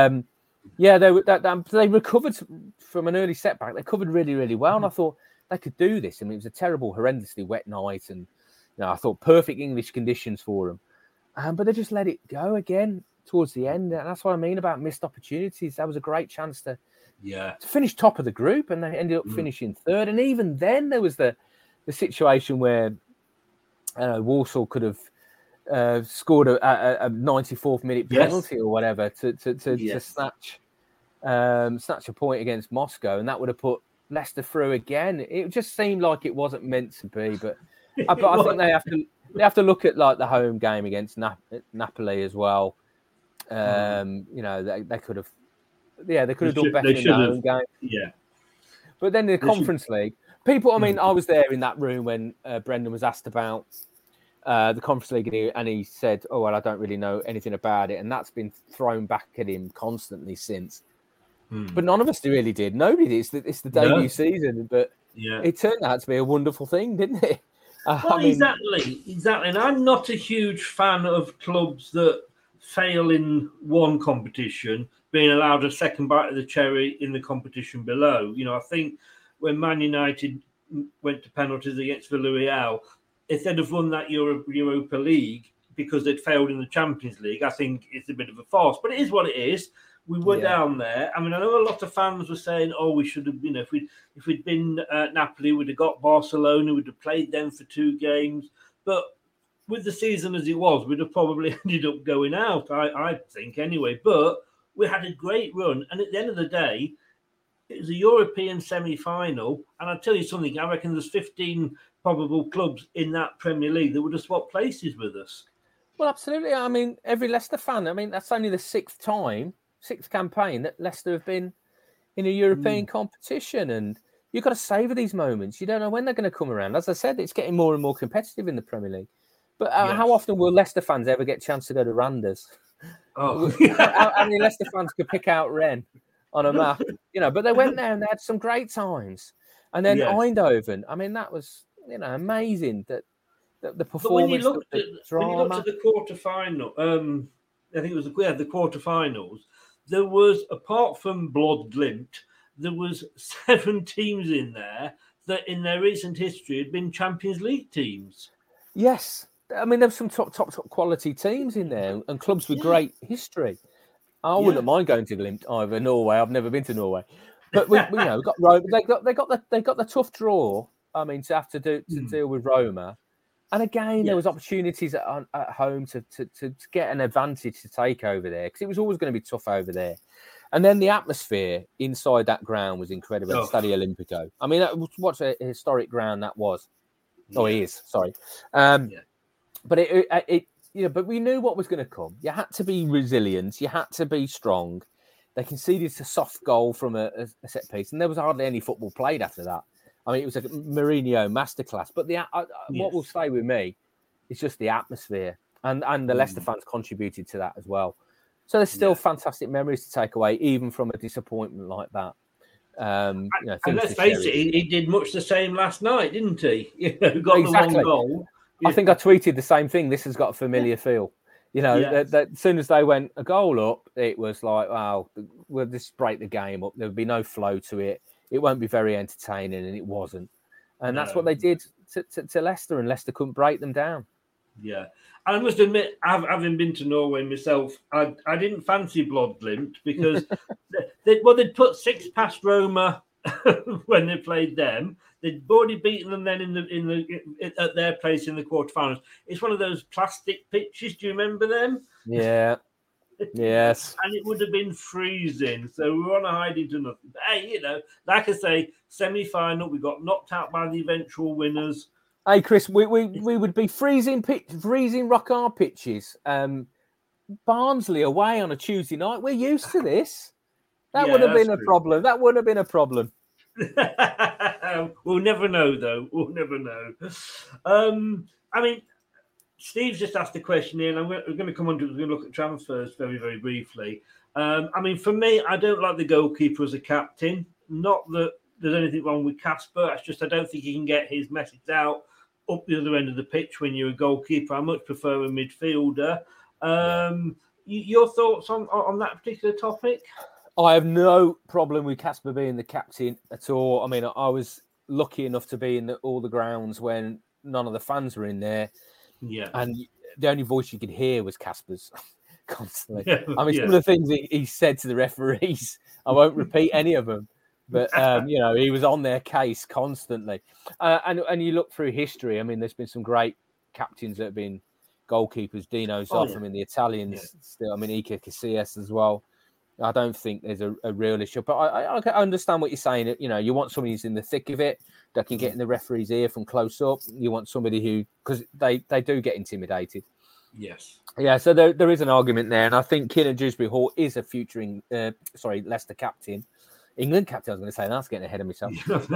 They recovered from an early setback. They covered really, really well, and I thought they could do this. I mean, it was a terrible, horrendously wet night, and I thought perfect English conditions for them. But they just let it go again towards the end, and that's what I mean about missed opportunities. That was a great chance to finish top of the group, and they ended up finishing third. And even then, there was the situation where Walsall could have scored a 94th minute penalty or whatever to snatch a point against Moscow, and that would have put Leicester through again. It just seemed like it wasn't meant to be, but I think they have to look at like the home game against Napoli as well. They could have, they could have done better in the home game. Yeah, but then the Conference League, people. I mean, I was there in that room when Brendan was asked about the Conference League, and he said, "Oh well, I don't really know anything about it," and that's been thrown back at him constantly since. But none of us really did. Nobody did. It's the debut season, but it turned out to be a wonderful thing, didn't it? Exactly. And I'm not a huge fan of clubs that fail in one competition being allowed a second bite of the cherry in the competition below. You know, I think when Man United went to penalties against Villarreal, if they'd have won that Europa League because they'd failed in the Champions League, I think it's a bit of a farce. But it is what it is. We were down there. I mean, I know a lot of fans were saying, "Oh, we should have, if we'd been Napoli, we'd have got Barcelona, we'd have played them for 2 games." But with the season as it was, we'd have probably ended up going out. I think anyway. But we had a great run, and at the end of the day, it was a European semi-final. And I'll tell you something. I reckon there's 15 probable clubs in that Premier League that would have swapped places with us. Well, absolutely. I mean, every Leicester fan. I mean, that's only the 6th campaign that Leicester have been in a European competition, and you've got to savour these moments. You don't know when they're going to come around. As I said, it's getting more and more competitive in the Premier League. But how often will Leicester fans ever get a chance to go to Randers? Oh, how many Leicester fans could pick out Rennes on a map? But they went there and they had some great times. And then Eindhoven. I mean, that was amazing. That the performance, when you looked at the quarterfinal. I think it was the quarterfinals. There was, apart from Blood Glint, there was 7 teams in there that in their recent history had been Champions League teams. Yes. I mean, there's some top quality teams in there and clubs with great history. I wouldn't mind going to Glimt either. Norway. I've never been to Norway, but we got Roma. They got the tough draw. I mean, to have to deal with Roma, and again there was opportunities at home to get an advantage to take over there because it was always going to be tough over there. And then the atmosphere inside that ground was incredible. Stadio Olimpico. I mean, what a historic ground that was. Oh, it is. Sorry. But but we knew what was going to come. You had to be resilient. You had to be strong. They conceded a soft goal from a set piece, and there was hardly any football played after that. I mean, it was a Mourinho masterclass. But what will stay with me is just the atmosphere, and the Leicester fans contributed to that as well. So there's still fantastic memories to take away, even from a disappointment like that. And let's face it, he did much the same last night, didn't he? Got the long goal. I think I tweeted the same thing. This has got a familiar feel. That as soon as they went a goal up, it was like, wow, we'll just break the game up. There would be no flow to it. It won't be very entertaining, and it wasn't. And that's what they did to Leicester, and Leicester couldn't break them down. Yeah. I must admit, having been to Norway myself, I didn't fancy Blood Glint because they'd put 6 past Roma when they played them. They'd already beaten them then at their place in the quarterfinals. It's one of those plastic pitches. Do you remember them? Yeah. Yes. And it would have been freezing, so we were on a hiding to nothing. But hey, like I say, semi-final, we got knocked out by the eventual winners. Hey, Chris, we would be freezing rock hard pitches. Barnsley away on a Tuesday night. We're used to this. That would have been a problem. That would have been a problem. We'll never know, though. We'll never know. I mean, Steve's just asked a question here, and we're going to come on to look at transfers very, very briefly. I mean, for me, I don't like the goalkeeper as a captain. Not that there's anything wrong with Kasper. It's just I don't think he can get his message out up the other end of the pitch when you're a goalkeeper. I much prefer a midfielder. Your thoughts on that particular topic? I have no problem with Kasper being the captain at all. I mean, I was lucky enough to be in all the grounds when none of the fans were in there. Yeah. And the only voice you could hear was Kasper's constantly. I mean, some of the things he said to the referees, I won't repeat any of them. But, he was on their case constantly. And you look through history, I mean, there's been some great captains that have been goalkeepers. Dino Zoff, I mean, the Italians still. I mean, Iker Casillas as well. I don't think there's a real issue. But I understand what you're saying. You want somebody who's in the thick of it, that can get in the referee's ear from close up. You want somebody who, because they do get intimidated. Yes. Yeah, so there is an argument there. And I think Kieran Dewsbury-Hall is a future Leicester captain. England captain, I was going to say, that's getting ahead of myself.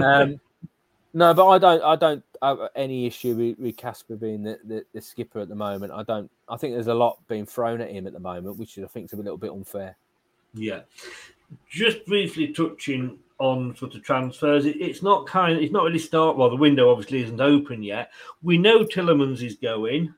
No, but I don't have any issue with Kasper being the skipper at the moment. I think there's a lot being thrown at him at the moment, which I think is a little bit unfair. Yeah. Just briefly touching on sort of transfers, it's not really start. Well, the window obviously isn't open yet. We know Tielemans is going.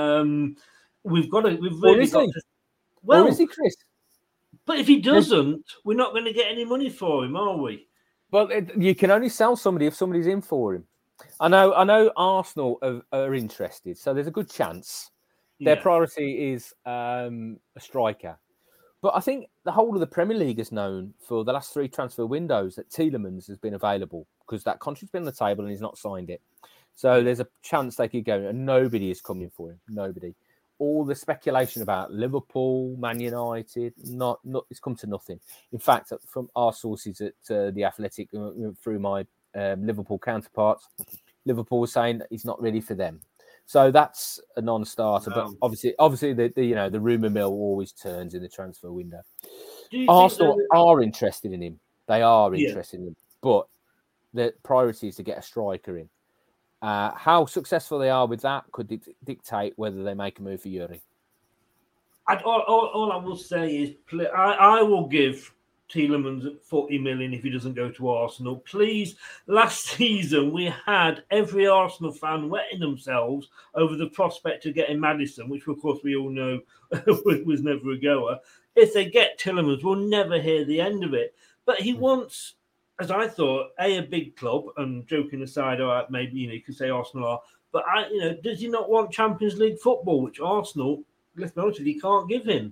Well, is he, Chris? But if he doesn't, we're not going to get any money for him, are we? Well, you can only sell somebody if somebody's in for him. I know Arsenal are interested, so there's a good chance. Their priority is a striker. But I think the whole of the Premier League has known for the last 3 transfer windows that Tielemans has been available because that contract's been on the table and he's not signed it. So there's a chance they could go, and nobody is coming for him. Nobody. All the speculation about Liverpool, Man United, not it's come to nothing. In fact, from our sources at The Athletic, through my Liverpool counterparts, Liverpool was saying he's not ready for them. So that's a non-starter. No. But obviously, the rumour mill always turns in the transfer window. Arsenal are interested in him. They are interested in him, but the priority is to get a striker in. How successful they are with that could dictate whether they make a move for Yuri. All I will say is I will give Tielemans at 40 million if he doesn't go to Arsenal. Please, last season we had every Arsenal fan wetting themselves over the prospect of getting Maddison, which of course we all know was never a goer. If they get Tielemans, we'll never hear the end of it. But he wants, as I thought, a big club, and joking aside, all right, maybe you could say Arsenal are, but does he not want Champions League football, which Arsenal, let's be honest with you, can't give him?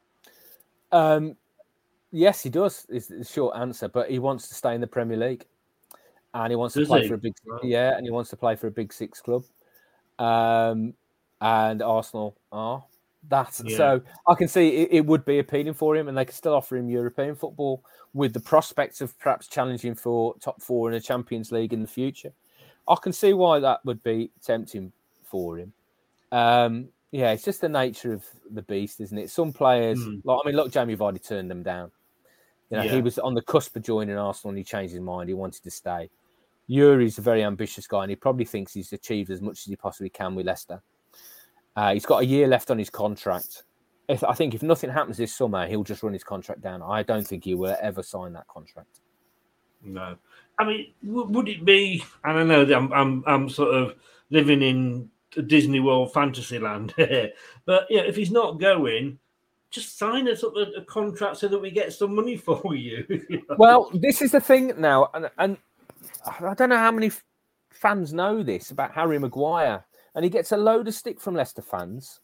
Yes, he does. Is the short answer. But he wants to stay in the Premier League, and he wants to play for a big and he wants to play for a Big Six club. And Arsenal are that. Yeah. So I can see it would be appealing for him, and they can still offer him European football with the prospects of perhaps challenging for top 4 in a Champions League in the future. I can see why that would be tempting for him. Yeah, it's just the nature of the beast, isn't it? Some players, look, Jamie Vardy turned them down. He was on the cusp of joining Arsenal and he changed his mind. He wanted to stay. Yuri's a very ambitious guy and he probably thinks he's achieved as much as he possibly can with Leicester. He's got a year left on his contract. I think if nothing happens this summer, he'll just run his contract down. I don't think he will ever sign that contract. No. I mean, would it be, and I know that I'm sort of living in Disney World Fantasyland here, but if he's not going, just sign us up a contract so that we get some money for you. Well, this is the thing now, and I don't know how many fans know this about Harry Maguire, and he gets a load of stick from Leicester fans.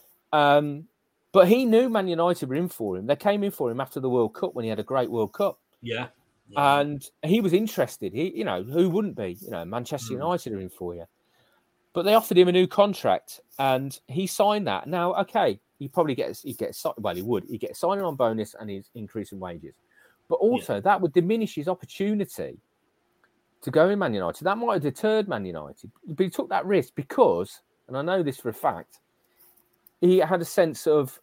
But he knew Man United were in for him. They came in for him after the World Cup when he had a great World Cup. Yeah. And he was interested. Who wouldn't be? Manchester United are in for you. But they offered him a new contract, and he signed that. Now, okay, he probably he get a signing on bonus and his increase in wages. But also that would diminish his opportunity to go in Man United. That might have deterred Man United. But he took that risk because, and I know this for a fact, he had a sense of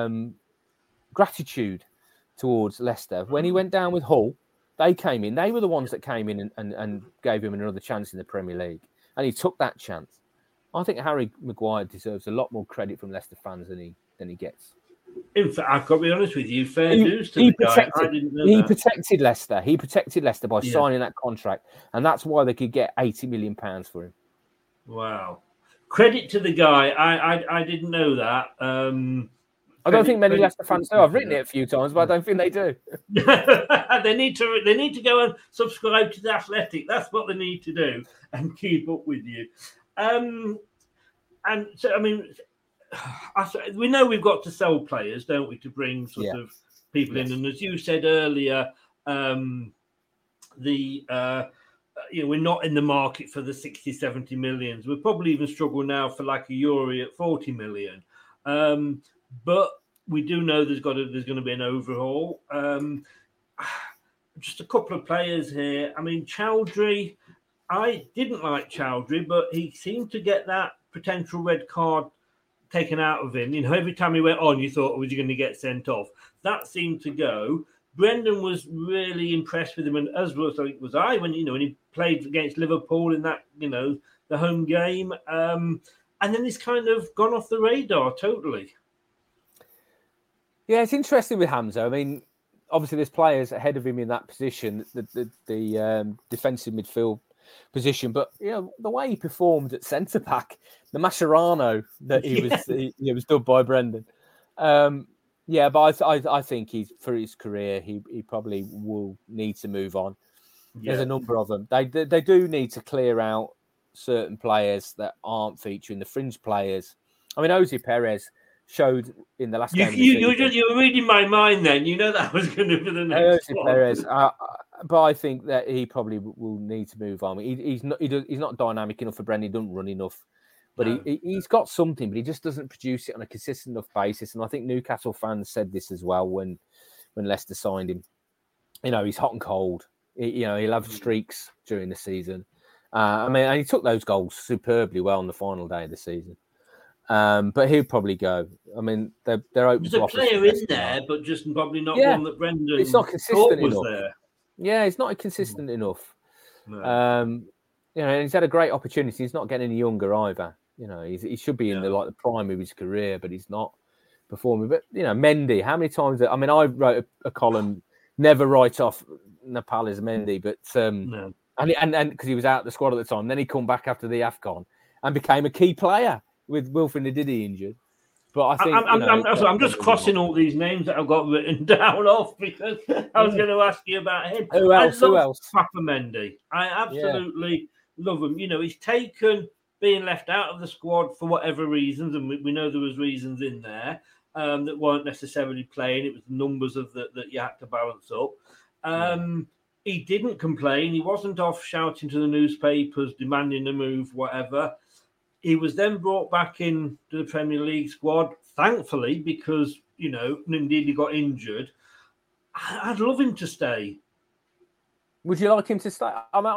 gratitude towards Leicester. When he went down with Hull, they came in. They were the ones that came in and gave him another chance in the Premier League. And he took that chance. I think Harry Maguire deserves a lot more credit from Leicester fans than he gets. In fact, I've got to be honest with you, fair dues to the guy. I didn't know that. Protected Leicester. He protected Leicester by signing that contract. And that's why they could get £80 million for him. Wow. Credit to the guy. I didn't know that. I don't think many Leicester fans do. I've written it a few times, but I don't think they do. They need to go and subscribe to The Athletic. That's what they need to do and keep up with you. And so, I mean, we know we've got to sell players, don't we, to bring sort of people in. And as you said earlier, we're not in the market for the 60, 70 millions. We'll probably even struggle now for like a Yuri at 40 million. But we do know there's going to be an overhaul. Just a couple of players here. I mean, Chowdhury, I didn't like Chowdhury, but he seemed to get that potential red card taken out of him. Every time he went on, you thought, was he going to get sent off? That seemed to go. Brendan was really impressed with him, and as was I when he played against Liverpool in that the home game, and then he's kind of gone off the radar totally. Yeah, it's interesting with Hamza. I mean, obviously there's players ahead of him in that position, the defensive midfield position, but the way he performed at centre back, the Mascherano that he was dubbed by Brendan. But I think for his career, he probably will need to move on. There's a number of them. They do need to clear out certain players that aren't featuring, the fringe players. I mean, Jose Perez showed in the last game. You were reading my mind then. You know that was going to be the next one. Perez, but I think that he probably will need to move on. He's not dynamic enough for Brendan. He doesn't run enough. But he's got something, but he just doesn't produce it on a consistent enough basis. And I think Newcastle fans said this as well when Leicester signed him. He's hot and cold. He'll have streaks during the season. And he took those goals superbly well on the final day of the season. But he'll probably go. I mean, they're open. There's a player in there, but just probably not one that Brendan it's not consistent was enough. There. Yeah, it's not consistent enough. No. And he's had a great opportunity. He's not getting any younger either. He should be in the prime of his career, but he's not performing. But Mendy, how many times? I mean, I wrote a column never write off Napales Mendy, but No. and because he was out of the squad at the time, then he come back after the AFCON and became a key player with Wilfred Ndidi injured. But I think I'm just crossing all these names that I've got written down off because I was going to ask you about him. Who else? Papa Mendy. I absolutely love him. You know, he's taken being left out of the squad for whatever reasons, and we know there was reasons in there that weren't necessarily playing. It was the numbers of that you had to balance up. He didn't complain. He wasn't off shouting to the newspapers, demanding a move, whatever. He was then brought back into the Premier League squad, thankfully, because, you know, indeed he got injured. I'd love him to stay. Would you like him to stay?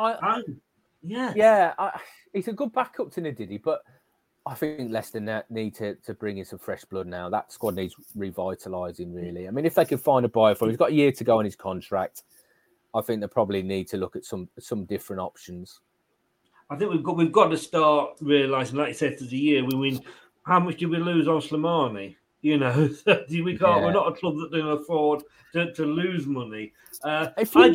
He's a good backup to Ndidi, but I think Leicester need to bring in some fresh blood now. That squad needs revitalising, really. I mean, if they could find a buyer for him, he's got a year to go on his contract. I think they probably need to look at some different options. I think we've got to start realising, like you said, as a year we win. How much did we lose on Slimani? You know, we can't. We're not a club that can afford to lose money. Sorry,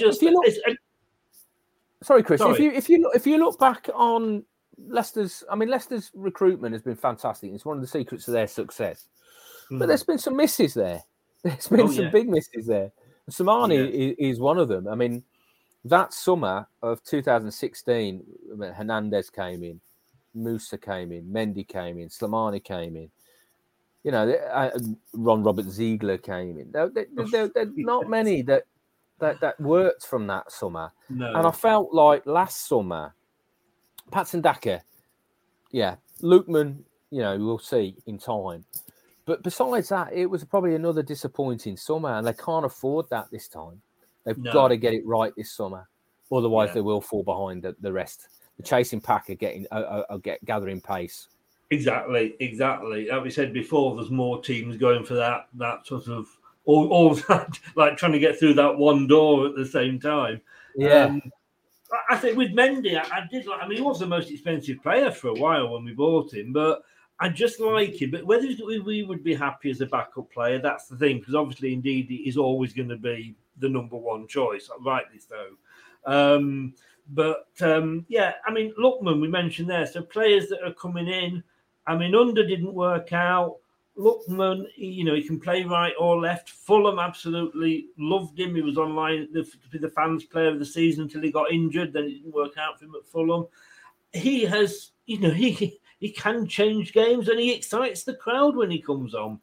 Chris. Sorry. If you look back on Leicester's recruitment has been fantastic. It's one of the secrets of their success. But there's been some misses there. There's been some big misses there. Slimani is one of them. I mean, that summer of 2016, Hernandez came in, Musa came in, Mendy came in, Slimani came in. You know, Ron Robert Ziegler came in. There are not many that worked from that summer. No. And I felt like last summer, Patson Daka, Lookman, you know, we'll see in time. But besides that, it was probably another disappointing summer, and they can't afford that this time. They've got to get it right this summer. Otherwise, they will fall behind the rest. The chasing pack are gathering pace. Exactly. Like we said before, there's more teams going for that sort of all that, like trying to get through that one door at the same time. Yeah. I think with Mendy, I did like. I mean, he was the most expensive player for a while when we bought him, but I just like him. But whether we would be happy as a backup player, that's the thing. Because obviously, indeed, he is always going to be the number one choice, rightly so. I mean, Lookman, we mentioned there. So players that are coming in. I mean, Under didn't work out. Lookman, he can play right or left. Fulham absolutely loved him. He was online to be the fans' player of the season until he got injured. Then it didn't work out for him at Fulham. He has, he can change games and he excites the crowd when he comes on.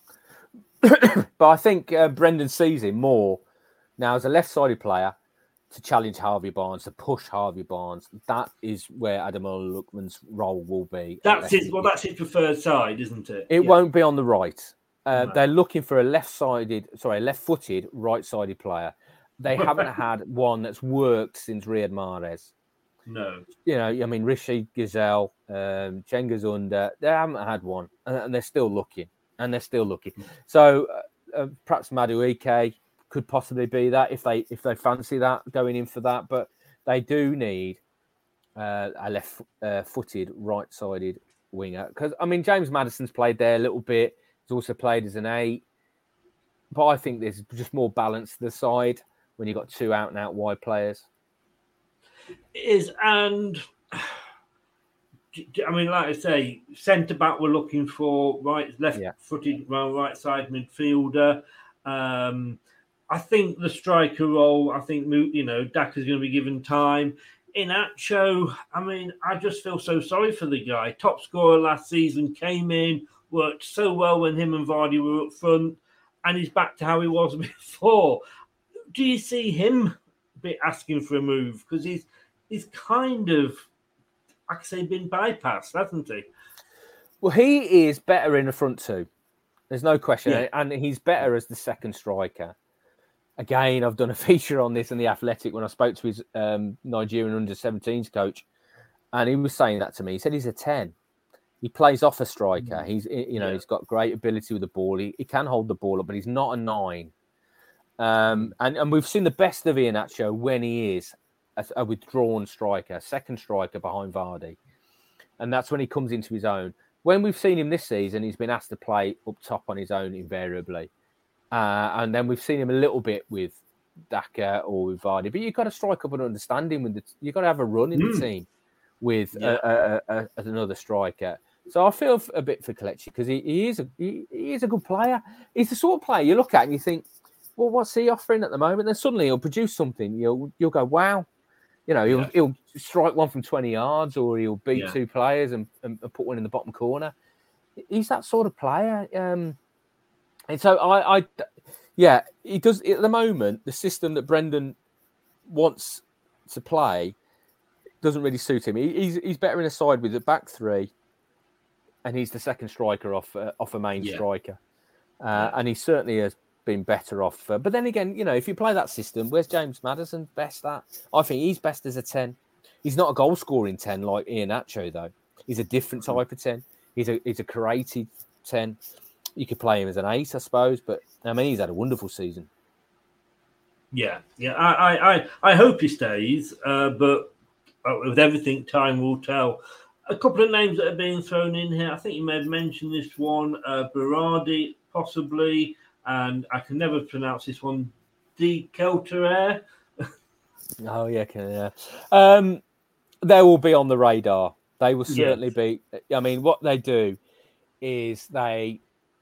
But I think Brendan sees him more now as a left-sided player to challenge Harvey Barnes, to push Harvey Barnes. That is where Ademola Lookman's role will be. That's his preferred side, isn't it? It won't be on the right. They're looking for a left-footed, right-sided player. They haven't had one that's worked since Riyad Mahrez. No. Rishi Gazelle, Cengiz Under, they haven't had one, and they're still looking. So perhaps Madueke could possibly be that if they fancy that, going in for that. But they do need a left-footed, right-sided winger. Because, James Maddison's played there a little bit. He's also played as an 8. But I think there's just more balance to the side when you've got two out-and-out wide players. It is, and like I say, centre-back we're looking for, left-footed, right-side midfielder. I think the striker role, Daka's going to be given time. Iheanacho, I just feel so sorry for the guy. Top scorer last season, came in, worked so well when him and Vardy were up front, and he's back to how he was before. Do you see him be asking for a move? Because he's kind of, been bypassed, hasn't he? Well, he is better in the front two. There's no question. And he's better as the second striker. Again, I've done a feature on this in The Athletic when I spoke to his Nigerian under-17s coach, and he was saying that to me. He said he's a 10. He plays off a striker. He's got great ability with the ball. He can hold the ball up, but he's not a 9. And we've seen the best of Iheanacho when he is a withdrawn striker, a second striker behind Vardy, and that's when he comes into his own. When we've seen him this season, he's been asked to play up top on his own invariably. And then we've seen him a little bit with Daka or with Vardy, but you've got to strike up an understanding with you've got to have a run in the team with another striker. So I feel a bit for Kelechi because he is a good player. He's the sort of player you look at and you think, well, what's he offering at the moment? Then suddenly he'll produce something. You'll go, wow. You know, he'll strike one from 20 yards, or he'll beat two players and put one in the bottom corner. He's that sort of player. And so he does at the moment. The system that Brendan wants to play doesn't really suit him. He's better in a side with a back three, and he's the second striker off a main striker, and he certainly has been better off. But then again, you know, if you play that system, where's James Maddison best at? I think he's best as a 10. He's not a goal scoring 10 like Iheanacho though. He's a different type of 10. He's a creative 10. You could play him as an 8, I suppose, but I mean, he's had a wonderful season. Yeah. I hope he stays, but with everything, time will tell. A couple of names that are being thrown in here. I think you may have mentioned this one, Berardi, possibly, and I can never pronounce this one, De Kelteraere. Oh, yeah. They will be on the radar. They will certainly be. I mean, what they do is they'll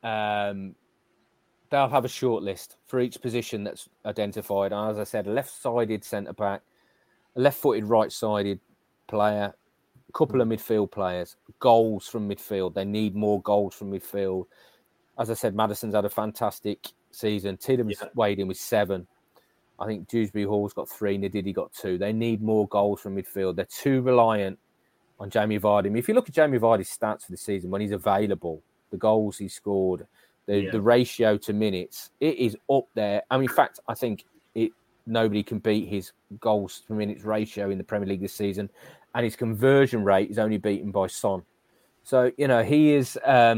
have a short list for each position that's identified. And as I said, a left-sided centre-back, a left-footed right-sided player, a couple of midfield players, goals from midfield. They need more goals from midfield. As I said, Maddison's had a fantastic season. Tielemans weighed in with 7. I think Dewsbury Hall's got 3, Ndidi got 2. They need more goals from midfield. They're too reliant on Jamie Vardy. I mean, if you look at Jamie Vardy's stats for the season, when he's available, the goals he scored, the ratio to minutes, it is up there. I mean, in fact, I think nobody can beat his goals to minutes ratio in the Premier League this season. And his conversion rate is only beaten by Son. So, you know, he is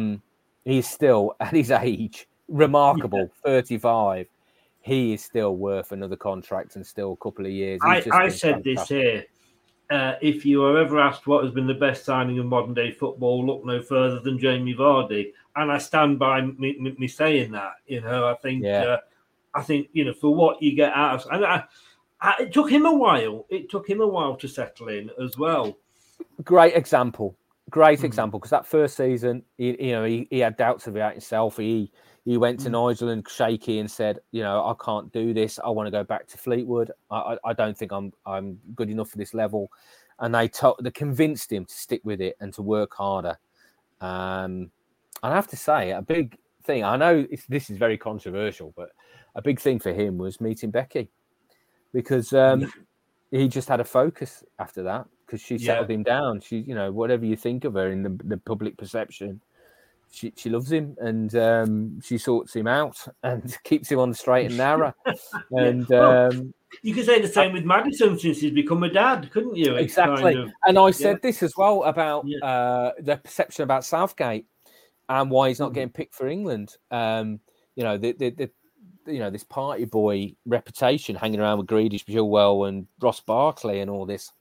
still, at his age, remarkable, 35. He is still worth another contract and still a couple of years. I said this here. If you are ever asked what has been the best signing of modern day football, look no further than Jamie Vardy. And I stand by me saying that. You know, I think, you know, for what you get out of, and it took him a while. It took him a while to settle in as well. Great example, because that first season, he had doubts about himself. He went to Nigel and shaky and said, you know, I can't do this. I want to go back to Fleetwood. I don't think I'm good enough for this level. And they convinced him to stick with it and to work harder. And I have to say, a big thing, I know this is very controversial, but a big thing for him was meeting Becky, because he just had a focus after that, because she settled him down. She, you know, whatever you think of her in the public perception, she loves him, and she sorts him out and keeps him on the straight and narrow. And you could say the same with Maddison since he's become a dad, couldn't you? Exactly. And I said this as well about the perception about Southgate and why he's not getting picked for England. You know, this party boy reputation hanging around with Grealish, Chilwell and Ross Barkley and all this.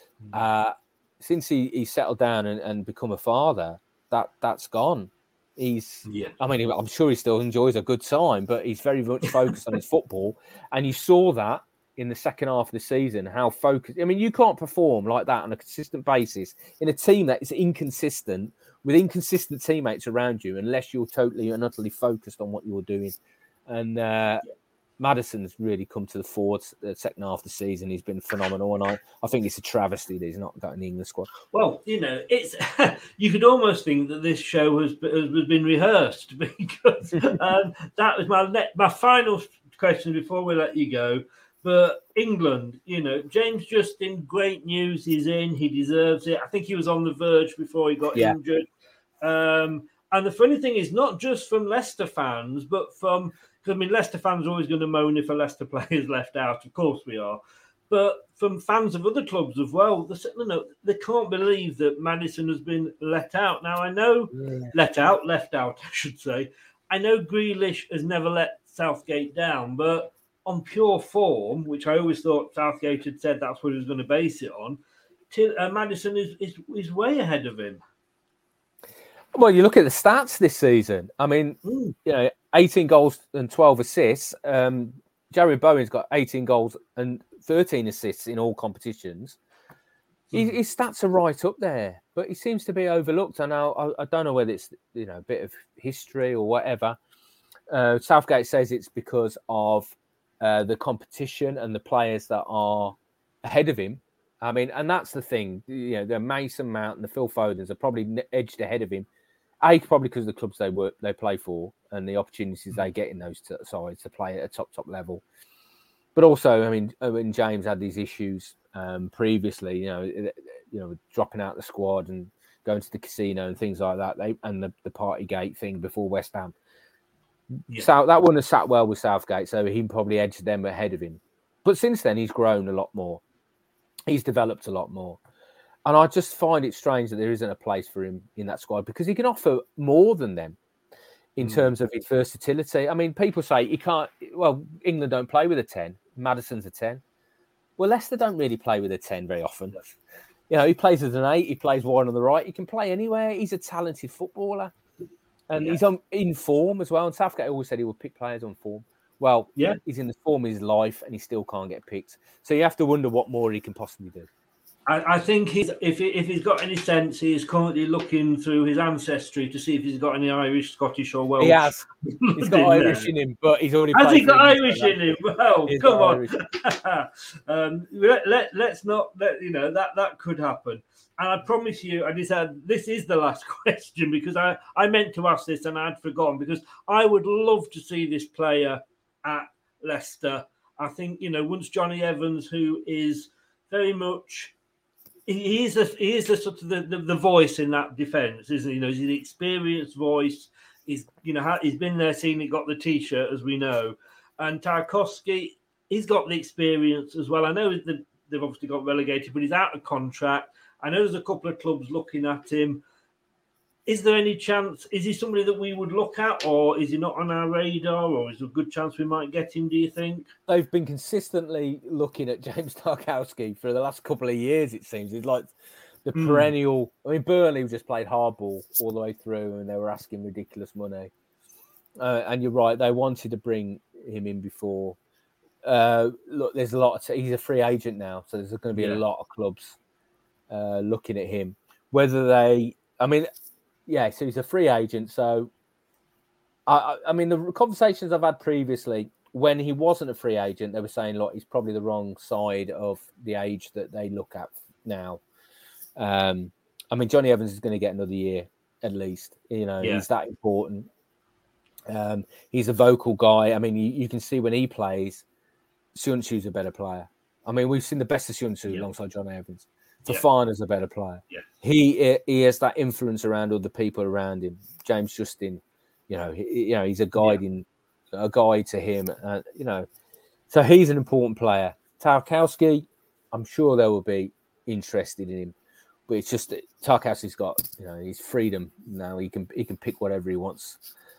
Since he settled down and become a father, that's gone. I mean, I'm sure he still enjoys a good time, but he's very much focused on his football. And you saw that in the second half of the season, how focused. I mean, you can't perform like that on a consistent basis in a team that is inconsistent, with inconsistent teammates around you, unless you're totally and utterly focused on what you're doing. And Maddison's really come to the fore the second half of the season. He's been phenomenal, and I think it's a travesty that he's not got in the England squad. Well, you know, it's you could almost think that this show has been rehearsed, because that was my final question before we let you go. But England, you know, James Justin, great news. He's in. He deserves it. I think he was on the verge before he got injured. And the funny thing is, not just from Leicester fans, but from... I mean, Leicester fans are always going to moan if a Leicester player is left out. Of course we are. But from fans of other clubs as well, they can't believe that Maddison has been let out. Now, I know... Left out, I should say. I know Grealish has never let Southgate down, but on pure form, which I always thought Southgate had said that's what he was going to base it on, Maddison is way ahead of him. Well, you look at the stats this season. I mean, you know, 18 goals and 12 assists. Jared Bowen's got 18 goals and 13 assists in all competitions. His stats are right up there, but he seems to be overlooked. I don't know whether it's a bit of history or whatever. Southgate says it's because of the competition and the players that are ahead of him. I mean, and that's the thing. The Mason Mount and the Phil Fodens are probably edged ahead of him. Probably because of the clubs they play for and the opportunities they get in those sides to play at a top level. But also, I mean, when James had these issues previously, dropping out the squad and going to the casino and things like that, and the Partygate thing before West Ham. Yeah. So that wouldn't have sat well with Southgate, so he probably edged them ahead of him. But since then, he's grown a lot more. He's developed a lot more. And I just find it strange that there isn't a place for him in that squad because he can offer more than them in terms of his versatility. I mean, people say he can't... Well, England don't play with a 10. Maddison's a 10. Well, Leicester don't really play with a 10 very often. He plays as an 8. He plays wide on the right. He can play anywhere. He's a talented footballer. And he's in form as well. And Southgate always said he would pick players on form. Well, he's in the form of his life and he still can't get picked. So you have to wonder what more he can possibly do. I think if he's got any sense, he is currently looking through his ancestry to see if he's got any Irish, Scottish, or Welsh. He has. He's got Irish in him, but he's already. Has he got Irish in him? Well, come on. Let's not let that could happen. And I promise you, I decided this is the last question because I meant to ask this and I'd forgotten because I would love to see this player at Leicester. I think once Johnny Evans, who is very much. He is the sort of the voice in that defence, isn't he? He's an experienced voice. He's been there, seen it, got the T-shirt, as we know. And Tarkowski, he's got the experience as well. I know that they've obviously got relegated, but he's out of contract. I know there's a couple of clubs looking at him. Is there any chance? Is he somebody that we would look at, or is he not on our radar, or is there a good chance we might get him, do you think? They've been consistently looking at James Tarkowski for the last couple of years, it seems. He's like the perennial... I mean, Burnley just played hardball all the way through, and they were asking ridiculous money. And you're right, they wanted to bring him in before. Look, there's a lot... he's a free agent now, so there's going to be a lot of clubs looking at him. Whether they... I mean... Yeah, so he's a free agent. So, I mean, the conversations I've had previously, when he wasn't a free agent, they were saying, look, he's probably the wrong side of the age that they look at now. I mean, Johnny Evans is going to get another year at least. He's that important. He's a vocal guy. I mean, you can see when he plays, Söyüncü's a better player. I mean, we've seen the best of Söyüncü alongside Johnny Evans. Fofana's a better player. Yeah. He has that influence around other people around him. James Justin, he's a guide to him. So he's an important player. Tarkowski, I'm sure they will be interested in him, but it's just that Tarkowski's got his freedom now. He can pick whatever he wants.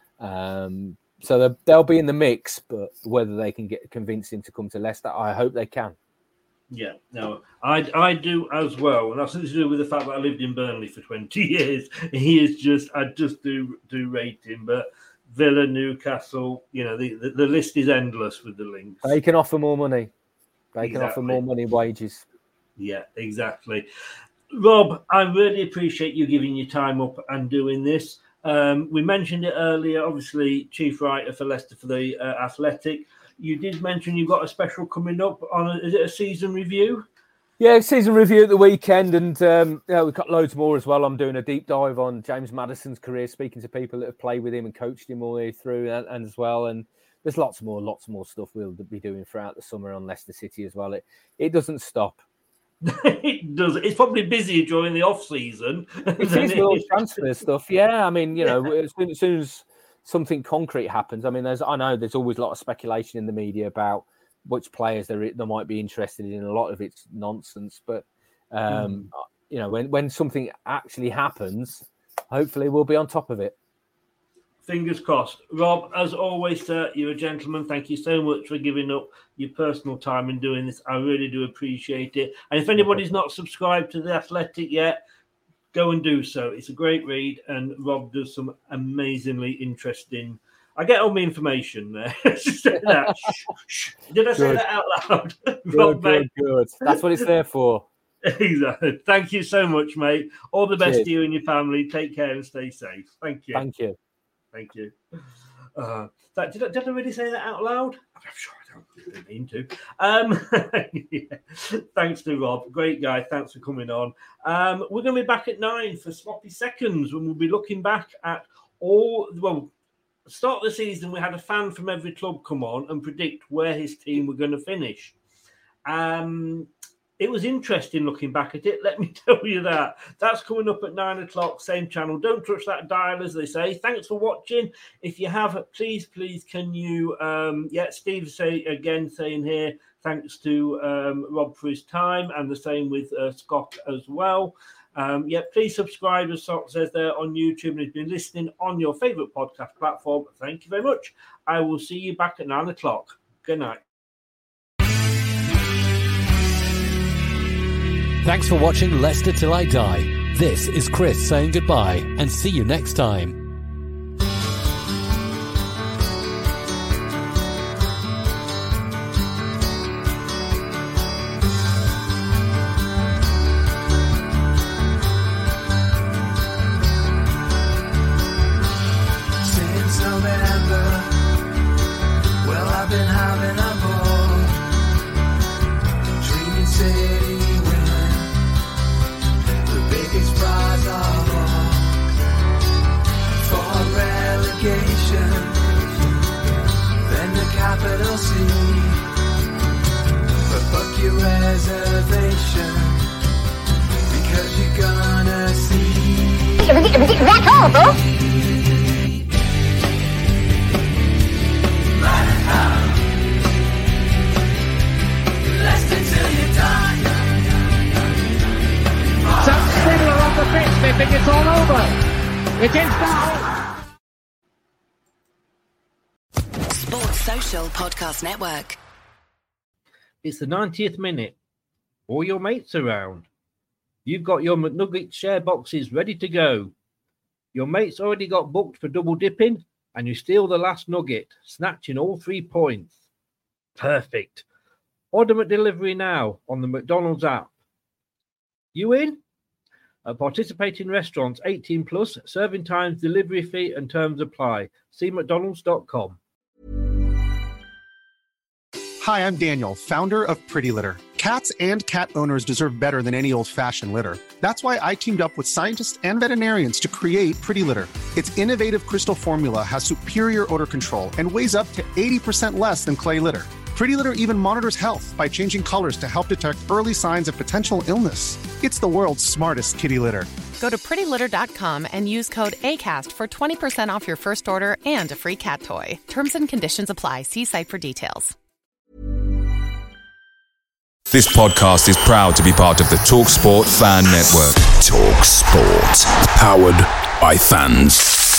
So they'll be in the mix, but whether they can convince him to come to Leicester, I hope they can. Yeah, no, I do as well, and that's something to do with the fact that I lived in Burnley for 20 years. I just do rate him, but Villa, Newcastle, the list is endless with the links. They can offer more money. They can offer more money, wages. Yeah, exactly. Rob, I really appreciate you giving your time up and doing this. We mentioned it earlier, obviously, chief writer for Leicester for the Athletic. You did mention you've got a special coming up is it a season review? Yeah, season review at the weekend, and we've got loads more as well. I'm doing a deep dive on James Maddison's career, speaking to people that have played with him and coached him all the way through, and as well. And there's lots more stuff we'll be doing throughout the summer on Leicester City as well. It doesn't stop. It does. It's probably busier during the off season. It is with all transfer stuff. Yeah, I mean, as soon as something concrete happens. I mean, I know there's always a lot of speculation in the media about which players they might be interested in. A lot of it's nonsense, but when something actually happens, hopefully we'll be on top of it. Fingers crossed. Rob, as always, sir, you're a gentleman. Thank you so much for giving up your personal time and doing this. I really do appreciate it. And if anybody's not subscribed to The Athletic yet, go and do so. It's a great read, and Rob does some amazingly interesting I get all my information there. That. Shh. Did I say that out loud? Good. That's what it's there for. Exactly. Thank you so much, mate. All the best to you and your family. Take care and stay safe. Thank you. Thank you. Did I really say that out loud? I'm sure I don't really mean to. Yeah. Thanks to Rob. Great guy. Thanks for coming on. We're going to be back at 9 for Sloppy Seconds when we'll be looking back at start of the season, we had a fan from every club come on and predict where his team were going to finish. It was interesting looking back at it. Let me tell you that. That's coming up at 9 o'clock, same channel. Don't touch that dial, as they say. Thanks for watching. If you have, please, can you... Steve saying here, thanks to Rob for his time, and the same with Scott as well. Please subscribe, as Scott says there, on YouTube, and if you've been listening on your favourite podcast platform, thank you very much. I will see you back at 9 o'clock. Good night. Thanks for watching Leicester Till I Die. This is Chris saying goodbye, and see you next time. Since November, well, I've been having a ball, dreaming city winning the biggest prize of all, for relegation, then the capital C, but fuck your reservation, because you're gonna see. That's all, bro. On the pitch, they think it's all over. It is now. Sports Social Podcast Network. It's the 90th minute. All your mates around. You've got your McNugget share boxes ready to go. Your mates already got booked for double dipping, and you steal the last nugget, snatching all 3 points. Perfect. Order McDelivery now on the McDonald's app. You in? At participating restaurants, 18 plus, serving times, delivery fee and terms apply. See mcdonalds.com. Hi, I'm Daniel, founder of Pretty Litter. Cats and cat owners deserve better than any old-fashioned litter. That's why I teamed up with scientists and veterinarians to create Pretty Litter. Its innovative crystal formula has superior odor control and weighs up to 80% less than clay litter. Pretty Litter even monitors health by changing colors to help detect early signs of potential illness. It's the world's smartest kitty litter. Go to prettylitter.com and use code ACAST for 20% off your first order and a free cat toy. Terms and conditions apply. See site for details. This podcast is proud to be part of the TalkSport Fan Network. TalkSport. Powered by fans.